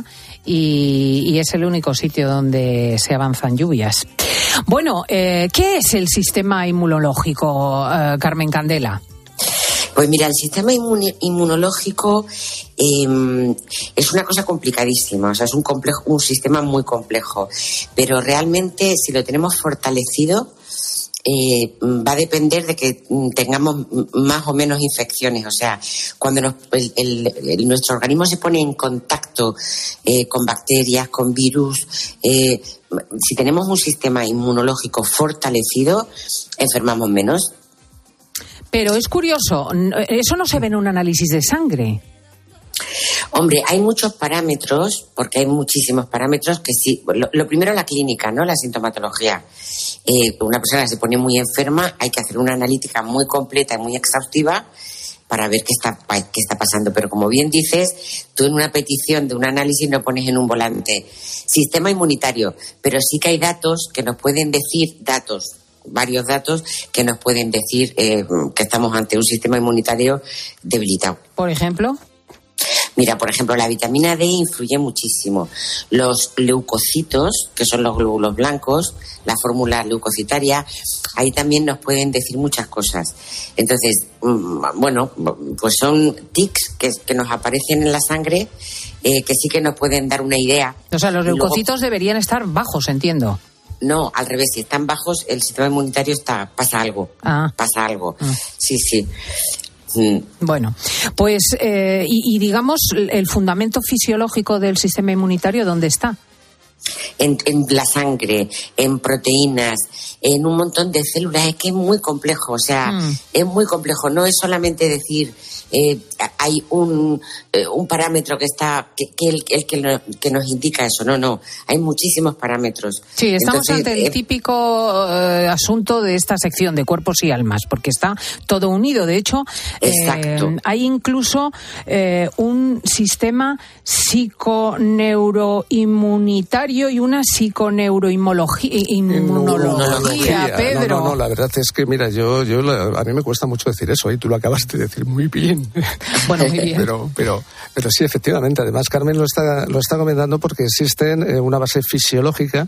y, y es el único sitio donde se avanzan lluvias. Bueno, eh, ¿qué es el sistema inmunológico, eh, Carmen Candela? Pues mira, el sistema inmun- inmunológico eh, es una cosa complicadísima, o sea, es un complejo, un sistema muy complejo, pero realmente si lo tenemos fortalecido eh, va a depender de que tengamos más o menos infecciones, o sea, cuando nos, el, el, el, nuestro organismo se pone en contacto eh, con bacterias, con virus, eh, si tenemos un sistema inmunológico fortalecido, enfermamos menos. Pero es curioso, eso no se ve en un análisis de sangre. Hombre, hay muchos parámetros, porque hay muchísimos parámetros que sí. Lo, lo primero, la clínica, ¿no? La sintomatología. Eh, una persona se pone muy enferma, hay que hacer una analítica muy completa y muy exhaustiva para ver qué está, qué está pasando. Pero como bien dices, tú en una petición de un análisis no pones en un volante sistema inmunitario, pero sí que hay datos que nos pueden decir, datos, varios datos que nos pueden decir eh, que estamos ante un sistema inmunitario debilitado. Por ejemplo... Mira, por ejemplo, la vitamina D influye muchísimo. Los leucocitos, que son los glóbulos blancos, la fórmula leucocitaria, ahí también nos pueden decir muchas cosas. Entonces, bueno, pues son tics que, que nos aparecen en la sangre, eh, que sí que nos pueden dar una idea. O sea, los leucocitos luego, deberían estar bajos, entiendo. No, al revés, si están bajos, el sistema inmunitario está, pasa algo. Ah. Pasa algo. Ah. Sí, sí. Bueno, pues eh, y, y digamos el fundamento fisiológico del sistema inmunitario, ¿dónde está? En, en la sangre, en proteínas, en un montón de células. Es que es muy complejo, o sea, mm. es muy complejo. No es solamente decir eh, hay un, eh, un parámetro que está que, que el, el que, lo, que nos indica eso. No, no, hay muchísimos parámetros. Sí, estamos Entonces, ante el eh, típico eh, asunto de esta sección de cuerpos y almas, porque está todo unido. De hecho, eh, hay incluso eh, un sistema psiconeuroinmunitario y una psiconeuroinmunología, inmunología, Pedro. No, no, no, la verdad es que, mira, yo, yo a mí me cuesta mucho decir eso, y tú lo acabas de decir muy bien. Bueno, muy bien. Pero, pero, pero sí, efectivamente, además Carmen lo está, lo está comentando porque existen eh, una base fisiológica.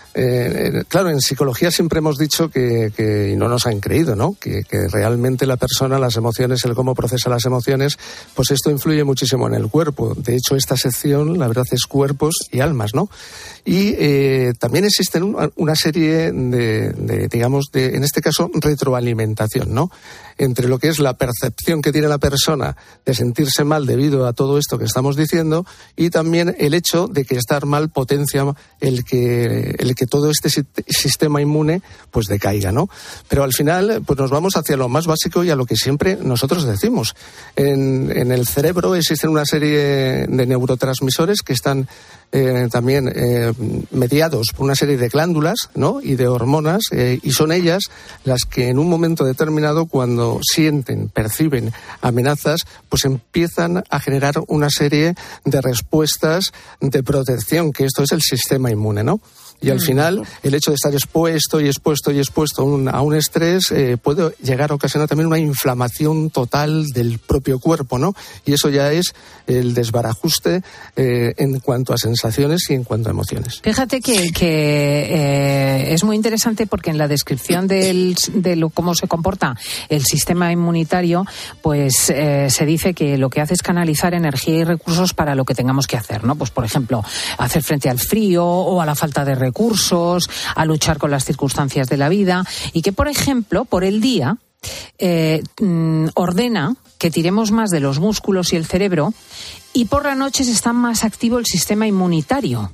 Eh, claro, en psicología siempre hemos dicho que, que y no nos han creído, ¿no? Que, que realmente la persona, las emociones, el cómo procesa las emociones, pues esto influye muchísimo en el cuerpo. De hecho, esta sección, la verdad, es cuerpos y almas, ¿no? Y eh, también existen una, una serie de, de, digamos, de, en este caso, retroalimentación, ¿no? Entre lo que es la percepción que tiene la persona de sentirse mal debido a todo esto que estamos diciendo, y también el hecho de que estar mal potencia el que, el que todo este sistema inmune pues decaiga, ¿no? Pero al final pues nos vamos hacia lo más básico y a lo que siempre nosotros decimos. En, en el cerebro existen una serie de neurotransmisores que están eh, también eh, mediados por una serie de glándulas, ¿no? Y de hormonas, eh, y son ellas las que en un momento determinado, cuando sienten, perciben amenazas, pues empiezan a generar una serie de respuestas de protección, que esto es el sistema inmune, ¿no? Y al final, el hecho de estar expuesto y expuesto y expuesto a un, a un estrés eh, puede llegar a ocasionar también una inflamación total del propio cuerpo, ¿no? Y eso ya es el desbarajuste eh, en cuanto a sensaciones y en cuanto a emociones. Fíjate que, que eh, es muy interesante porque en la descripción del, de lo, cómo se comporta el sistema inmunitario, pues eh, se dice que lo que hace es canalizar energía y recursos para lo que tengamos que hacer, ¿no? Pues, por ejemplo, hacer frente al frío o a la falta de recursos, a luchar con las circunstancias de la vida, y que, por ejemplo, por el día eh, mm, ordena que tiremos más de los músculos y el cerebro, y por la noche está más activo el sistema inmunitario.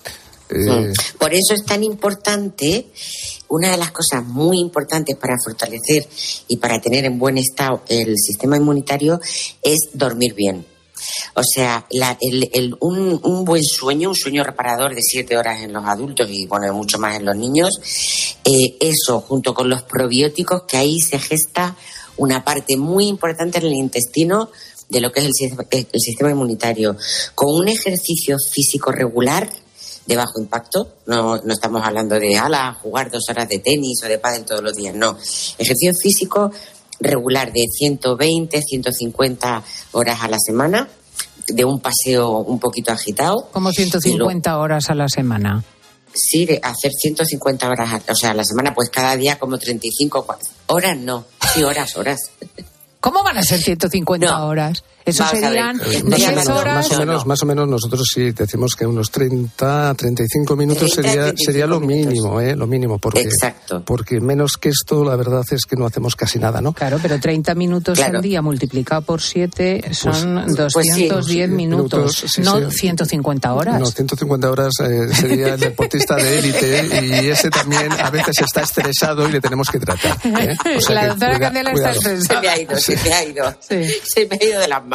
Eh... Por eso es tan importante, una de las cosas muy importantes para fortalecer y para tener en buen estado el sistema inmunitario es dormir bien. O sea, la, el, el, un, un buen sueño, un sueño reparador de siete horas en los adultos y, bueno, mucho más en los niños, eh, eso junto con los probióticos, que ahí se gesta una parte muy importante en el intestino de lo que es el, el sistema inmunitario. Con un ejercicio físico regular, de bajo impacto, no, no estamos hablando de ala, jugar dos horas de tenis o de pádel todos los días, no. Ejercicio físico regular de ciento veinte, ciento cincuenta horas a la semana, de un paseo un poquito agitado. ¿Como ciento cincuenta lo, horas a la semana? Sí, de hacer ciento cincuenta horas, o sea, a la semana, pues cada día como treinta y cinco horas, no, sí, horas, horas. ¿Cómo van a ser ciento cincuenta no. horas? Eso Vamos serían diez horas. Más o menos, más o menos nosotros sí decimos que unos treinta, treinta y cinco minutos treinta, sería sería lo mínimo, eh, lo mínimo, porque Exacto. porque menos que esto la verdad es que no hacemos casi nada, ¿no? Claro, pero treinta minutos claro. al día multiplicado por siete son pues, doscientos diez pues sí, minutos, minutos sí, no sí. ciento cincuenta horas. No, ciento cincuenta horas eh, sería el deportista de élite, y ese también a veces está estresado y le tenemos que tratar, ¿eh? O sea la que doctora cuida, Candela está estresada. Se me ha ido, se me ha ido, sí. se me ha ido de las manos.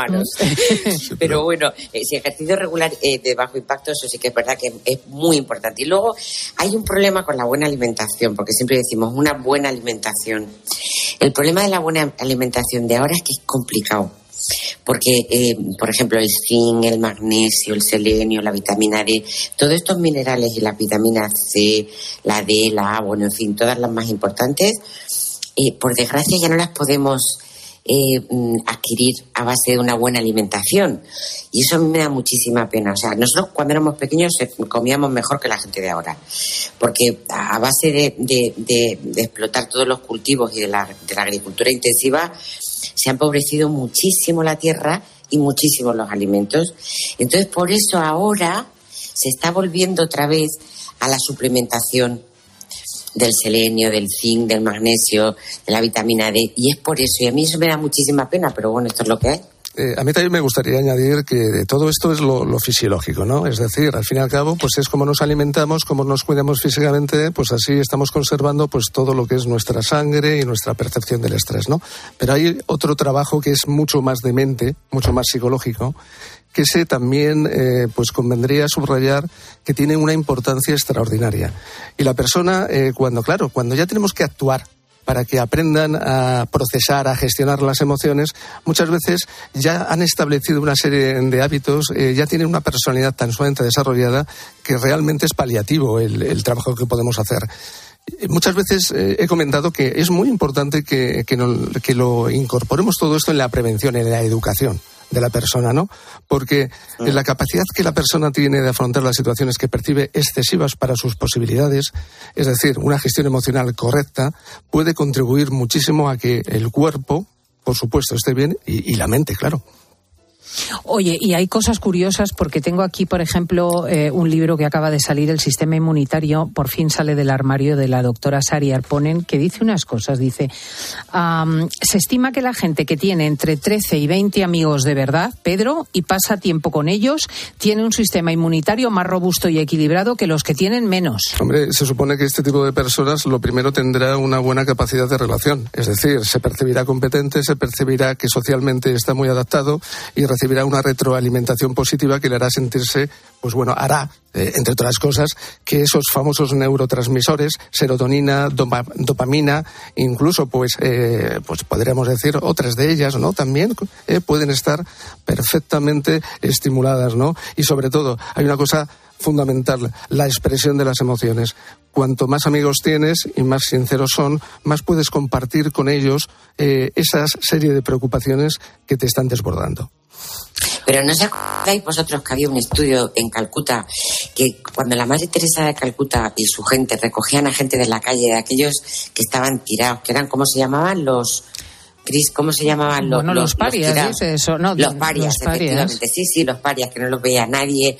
manos. Pero bueno, ese ejercicio regular eh, de bajo impacto, eso sí que es verdad que es muy importante. Y luego hay un problema con la buena alimentación, porque siempre decimos una buena alimentación. El problema de la buena alimentación de ahora es que es complicado. Porque, eh, por ejemplo, el zinc, el magnesio, el selenio, la vitamina D, todos estos minerales y la vitamina C, la D, la A, bueno, en fin, todas las más importantes, eh, por desgracia ya no las podemos eh, adquirir a base de una buena alimentación. Y eso a mí me da muchísima pena. O sea, nosotros cuando éramos pequeños comíamos mejor que la gente de ahora. Porque a base de, de, de, de explotar todos los cultivos y de la, de la agricultura intensiva, se ha empobrecido muchísimo la tierra y muchísimo los alimentos. Entonces, por eso ahora se está volviendo otra vez a la suplementación del selenio, del zinc, del magnesio, de la vitamina D. Y es por eso. Y a mí eso me da muchísima pena, pero bueno, esto es lo que hay. Eh, a mí también me gustaría añadir que todo esto es lo, lo fisiológico, ¿no? Es decir, al fin y al cabo, pues es como nos alimentamos, como nos cuidamos físicamente, pues así estamos conservando pues todo lo que es nuestra sangre y nuestra percepción del estrés, ¿no? Pero hay otro trabajo que es mucho más de mente, mucho más psicológico, que ese también eh, pues convendría subrayar que tiene una importancia extraordinaria. Y la persona, eh, cuando, claro, cuando ya tenemos que actuar para que aprendan a procesar, a gestionar las emociones, muchas veces ya han establecido una serie de hábitos, eh, ya tienen una personalidad tan sumamente desarrollada que realmente es paliativo el, el trabajo que podemos hacer. Muchas veces eh, he comentado que es muy importante que, que, no, que lo incorporemos todo esto en la prevención, en la educación de la persona, ¿no? Porque la capacidad que la persona tiene de afrontar las situaciones que percibe excesivas para sus posibilidades, es decir, una gestión emocional correcta, puede contribuir muchísimo a que el cuerpo, por supuesto, esté bien y, y la mente, claro. Oye, y hay cosas curiosas porque tengo aquí, por ejemplo, eh, un libro que acaba de salir, El sistema inmunitario, por fin sale del armario, de la doctora Sari Arponen, que dice unas cosas, dice, um, se estima que la gente que tiene entre trece y veinte amigos de verdad, Pedro, y pasa tiempo con ellos, tiene un sistema inmunitario más robusto y equilibrado que los que tienen menos. Hombre, se supone que este tipo de personas lo primero tendrá una buena capacidad de relación, es decir, se percibirá competente, se percibirá que socialmente está muy adaptado y recibirá una retroalimentación positiva que le hará sentirse, pues bueno, hará, eh, entre otras cosas, que esos famosos neurotransmisores, serotonina, dopa, dopamina, incluso, pues, eh, pues podríamos decir otras de ellas, ¿no? También eh, pueden estar perfectamente estimuladas, ¿no? Y sobre todo, hay una cosa fundamental, la expresión de las emociones. Cuanto más amigos tienes y más sinceros son, más puedes compartir con ellos eh, esa serie de preocupaciones que te están desbordando. Pero ¿no os acordáis vosotros que había un estudio en Calcuta que cuando la Madre Teresa de Calcuta y su gente recogían a gente de la calle, de aquellos que estaban tirados, que eran, ¿cómo se llamaban? Los... Cris, ¿cómo se llamaban? Los, bueno, los, los parias, los dice eso. No, los parias, los parias, efectivamente. Sí, sí, los parias, que no los veía nadie,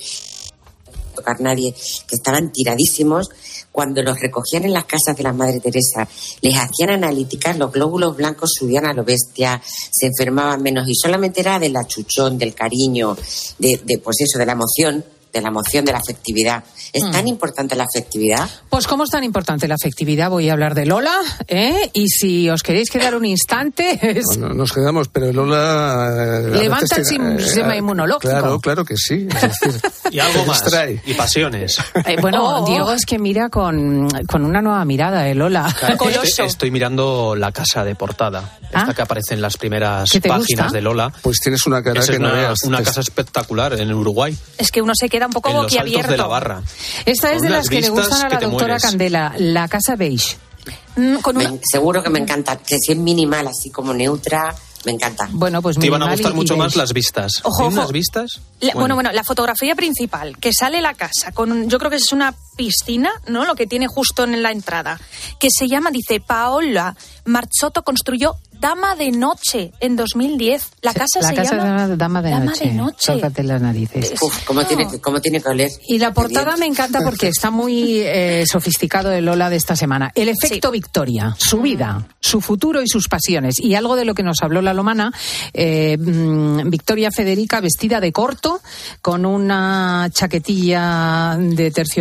tocar nadie, que estaban tiradísimos. Cuando los recogían en las casas de la Madre Teresa, les hacían analíticas, los glóbulos blancos subían a lo bestia, se enfermaban menos, y solamente era del achuchón, del cariño, de, de pues eso, de la emoción, de la emoción, de la afectividad. ¿Es mm. tan importante la afectividad? Pues ¿cómo es tan importante la afectividad? Voy a hablar de Lola, ¿eh? Y si os queréis quedar un instante... Es... No, no, nos quedamos, pero Lola... Eh, levanta el sistema eh, inmunológico. Claro, claro que sí. Es decir, y algo más, distrae. Y pasiones. Eh, bueno, oh, Diego es que mira con, con una nueva mirada, de Lola. Claro, estoy, estoy mirando La Casa de Portada, esta ¿Ah? que aparece en las primeras páginas gusta? de Lola. Pues tienes una cara Esa que es una, no veas. una es... casa espectacular en Uruguay. Es que uno se queda un poco en boquiabierto. Los Altos de la Barra. Esta es de las que le gustan a la doctora Candela, La Casa Beige. Mm, con una... me, seguro que me encanta, que si es minimal, así como neutra, me encanta. Bueno, pues te iban a gustar y, mucho y más las vistas. Ojo, ojo. ¿Unas vistas? La, bueno. bueno, bueno, la fotografía principal, que sale la casa, con un, yo creo que es una piscina, ¿no? Lo que tiene justo en la entrada, que se llama, dice, Paola Marzotto construyó Dama de Noche en dos mil diez. La casa la se casa llama se Dama de Dama Noche. de Noche. Tócate las narices. Uf, ¿cómo, no. tiene, ¿Cómo tiene que oler? Y la portada me encanta porque está muy eh, sofisticado el Lola de esta semana. El efecto sí. Victoria, su vida, su futuro y sus pasiones. Y algo de lo que nos habló la Lomana, eh, Victoria Federica vestida de corto, con una chaquetilla de terciopelo drag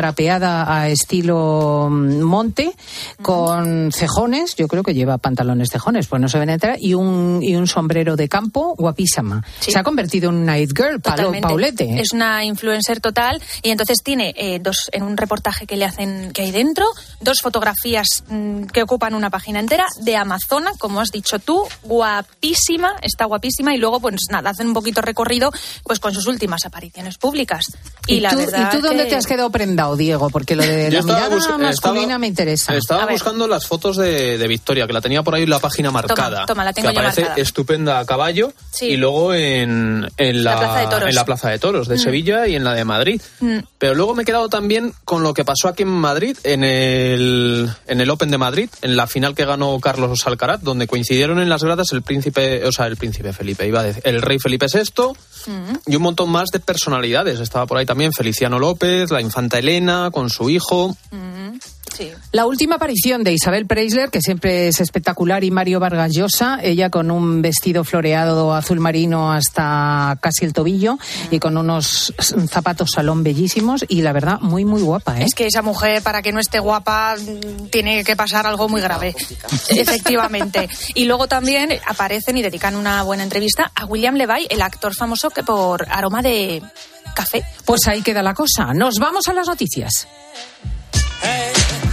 drapeada a estilo monte, con cejones, yo creo que lleva pantalones cejones, pues no se ven entrar, y un, y un sombrero de campo guapísima. Sí. Se ha convertido en una it girl, Paulette. Es una influencer total, y entonces tiene eh, dos, en un reportaje que le hacen, que hay dentro, dos fotografías mmm, que ocupan una página entera de Amazona, como has dicho tú, guapísima, está guapísima, y luego pues nada, hacen un poquito recorrido pues con sus últimas apariciones públicas. Y, ¿Y la tú, verdad ¿Y tú dónde que... te has quedado prendado, Diego? Porque lo de la mirada masculina estaba, me interesa. Estaba buscando las fotos de, de Victoria, que la tenía por ahí en la página marcada. Toma, toma, la tengo que ya aparece marcada. Estupenda a caballo, sí. Y luego en, en, la, la Plaza de Toros, en la Plaza de, Toros de mm. Sevilla y en la de Madrid. Mm. Pero luego me he quedado también con lo que pasó aquí en Madrid, en el, en el Open de Madrid, en la final que ganó Carlos Alcaraz, donde coincidieron en las gradas el príncipe, o sea, el príncipe Felipe, iba a decir, el rey Felipe sexto, mm. y un montón más de personalidades. Estaba por ahí también Feliciano López, la infanta Elena, con su hijo. Mm. Sí. La última aparición de Isabel Preisler, que siempre es espectacular, y Mario Vargas Llosa, ella con un vestido floreado azul marino hasta casi el tobillo y con unos zapatos salón bellísimos, y la verdad muy muy guapa, ¿eh? Es que esa mujer, para que no esté guapa, tiene que pasar algo muy grave. Efectivamente. Y luego también aparecen y dedican una buena entrevista a William Levy, el actor famoso que por Aroma de Café. Pues ahí queda la cosa. Nos vamos a las noticias. Hey.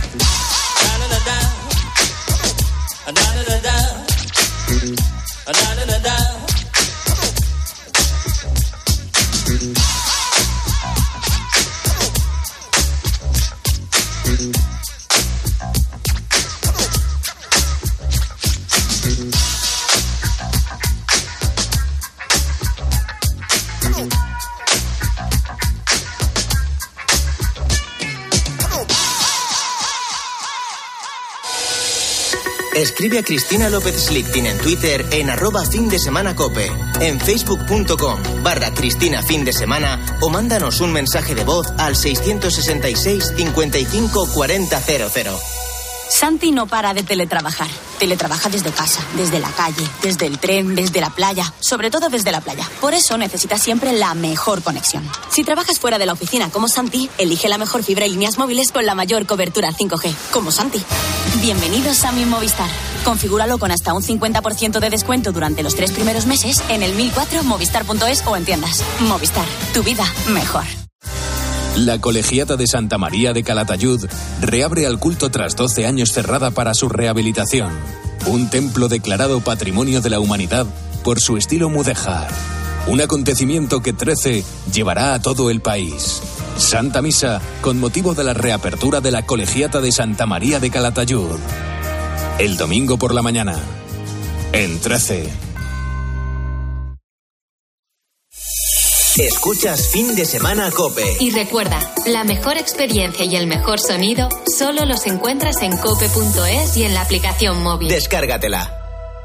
Escribe a Cristina López Slichting en Twitter en arroba fin de semana cope, en facebook.com barra Cristina fin de semana, o mándanos un mensaje de voz al seiscientos sesenta y seis cincuenta y cinco cuarenta cero cero. Santi no para de teletrabajar. Teletrabaja desde casa, desde la calle, desde el tren, desde la playa, sobre todo desde la playa. Por eso necesita siempre la mejor conexión. Si trabajas fuera de la oficina como Santi, elige la mejor fibra y líneas móviles con la mayor cobertura cinco G, como Santi. Bienvenidos a Mi Movistar. Configúralo con hasta un cincuenta por ciento de descuento durante los tres primeros meses en el mil cuatro movistar punto es o en tiendas. Movistar, tu vida mejor. La Colegiata de Santa María de Calatayud reabre al culto tras doce años cerrada para su rehabilitación. Un templo declarado Patrimonio de la Humanidad por su estilo mudéjar. Un acontecimiento que trece llevará a todo el país. Santa Misa con motivo de la reapertura de la Colegiata de Santa María de Calatayud. El domingo por la mañana. En trece. Escuchas Fin de Semana Cope. Y recuerda, la mejor experiencia y el mejor sonido solo los encuentras en cope punto es y en la aplicación móvil. Descárgatela.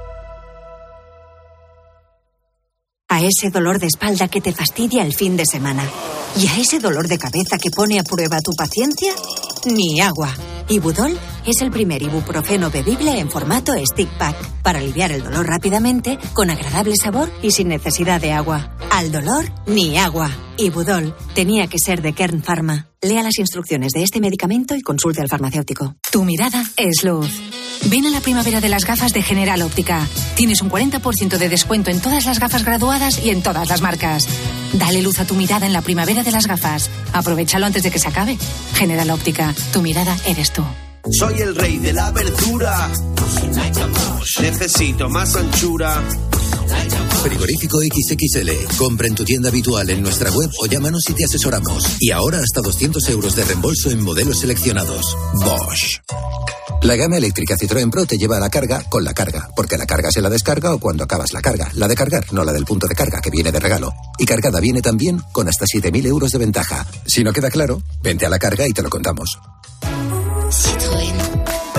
A ese dolor de espalda que te fastidia el fin de semana. Y a ese dolor de cabeza que pone a prueba tu paciencia, ni agua. Ibudol es el primer ibuprofeno bebible en formato stick pack para aliviar el dolor rápidamente, con agradable sabor y sin necesidad de agua. Al dolor, ni agua. Ibudol tenía que ser de Kern Pharma. Lea las instrucciones de este medicamento y consulte al farmacéutico. Tu mirada es luz. Ven a la primavera de las gafas de General Óptica. Tienes un cuarenta por ciento de descuento en todas las gafas graduadas y en todas las marcas. Dale luz a tu mirada en la primavera de las gafas. Aprovéchalo antes de que se acabe. General Óptica, tu mirada eres tú. Soy el rey de la verdura. Necesito más anchura. Frigorífico equis equis ele. Compra en tu tienda habitual, en nuestra web o llámanos y te asesoramos. Y ahora hasta doscientos euros de reembolso en modelos seleccionados. Bosch. La gama eléctrica Citroën Pro te lleva a la carga con la carga, porque la carga se la descarga o cuando acabas la carga. La de cargar, no la del punto de carga, que viene de regalo. Y cargada viene también con hasta siete mil euros de ventaja. Si no queda claro, vente a la carga y te lo contamos. Citroën.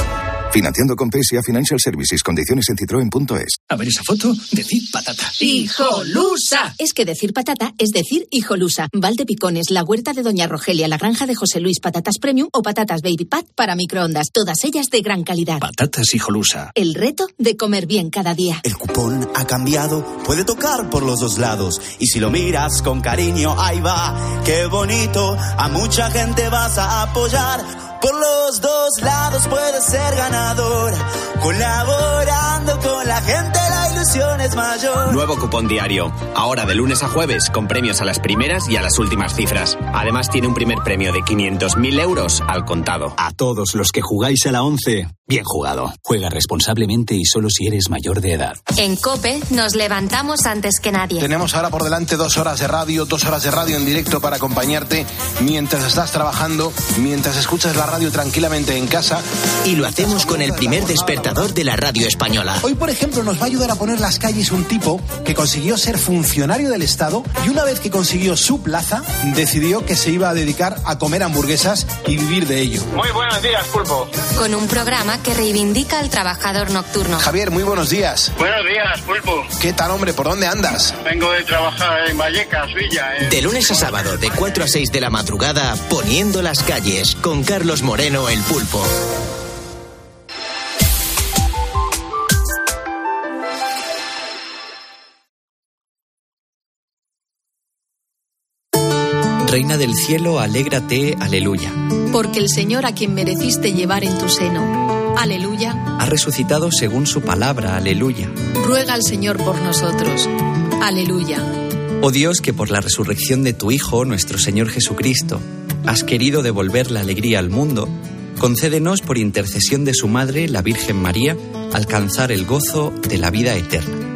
Financiando con P S A Financial Services. Condiciones en citroen punto es. A ver esa foto, decir patata. ¡Hijolusa! Es que decir patata es decir hijolusa. Valde Picones, la huerta de Doña Rogelia, la granja de José Luis, patatas premium o patatas baby pat para microondas. Todas ellas de gran calidad. Patatas hijolusa. El reto de comer bien cada día. El cupón ha cambiado, puede tocar por los dos lados. Y si lo miras con cariño, ahí va, qué bonito. A mucha gente vas a apoyar. Por los dos lados puedes ser ganador. Colaborando con la gente, la ilusión es mayor. Nuevo cupón diario. Ahora de lunes a jueves, con premios a las primeras y a las últimas cifras. Además tiene un primer premio de quinientos mil euros al contado. A todos los que jugáis a la once, bien jugado. Juega responsablemente y solo si eres mayor de edad. En COPE nos levantamos antes que nadie. Tenemos ahora por delante dos horas de radio, dos horas de radio en directo para acompañarte mientras estás trabajando, mientras escuchas la radio tranquilamente en casa. Y lo hacemos con el primer despertador de la radio española. Hoy, por ejemplo, nos va a ayudar a poner las calles un tipo que consiguió ser funcionario del Estado y una vez que consiguió su plaza, decidió que se iba a dedicar a comer hamburguesas y vivir de ello. Muy buenos días, Pulpo. Con un programa que reivindica al trabajador nocturno. Javier, muy buenos días. Buenos días, Pulpo. ¿Qué tal, hombre? ¿Por dónde andas? Vengo de trabajar en Vallecas, Villa. Eh. De lunes a sábado, de cuatro a seis de la madrugada, poniendo las calles, con Carlos Moreno, el Pulpo. Reina del cielo, alégrate, aleluya. Porque el Señor a quien mereciste llevar en tu seno, aleluya, ha resucitado según su palabra, aleluya. Ruega al Señor por nosotros, aleluya. Oh Dios, que por la resurrección de tu Hijo, nuestro Señor Jesucristo, has querido devolver la alegría al mundo, concédenos por intercesión de su Madre, la Virgen María, alcanzar el gozo de la vida eterna.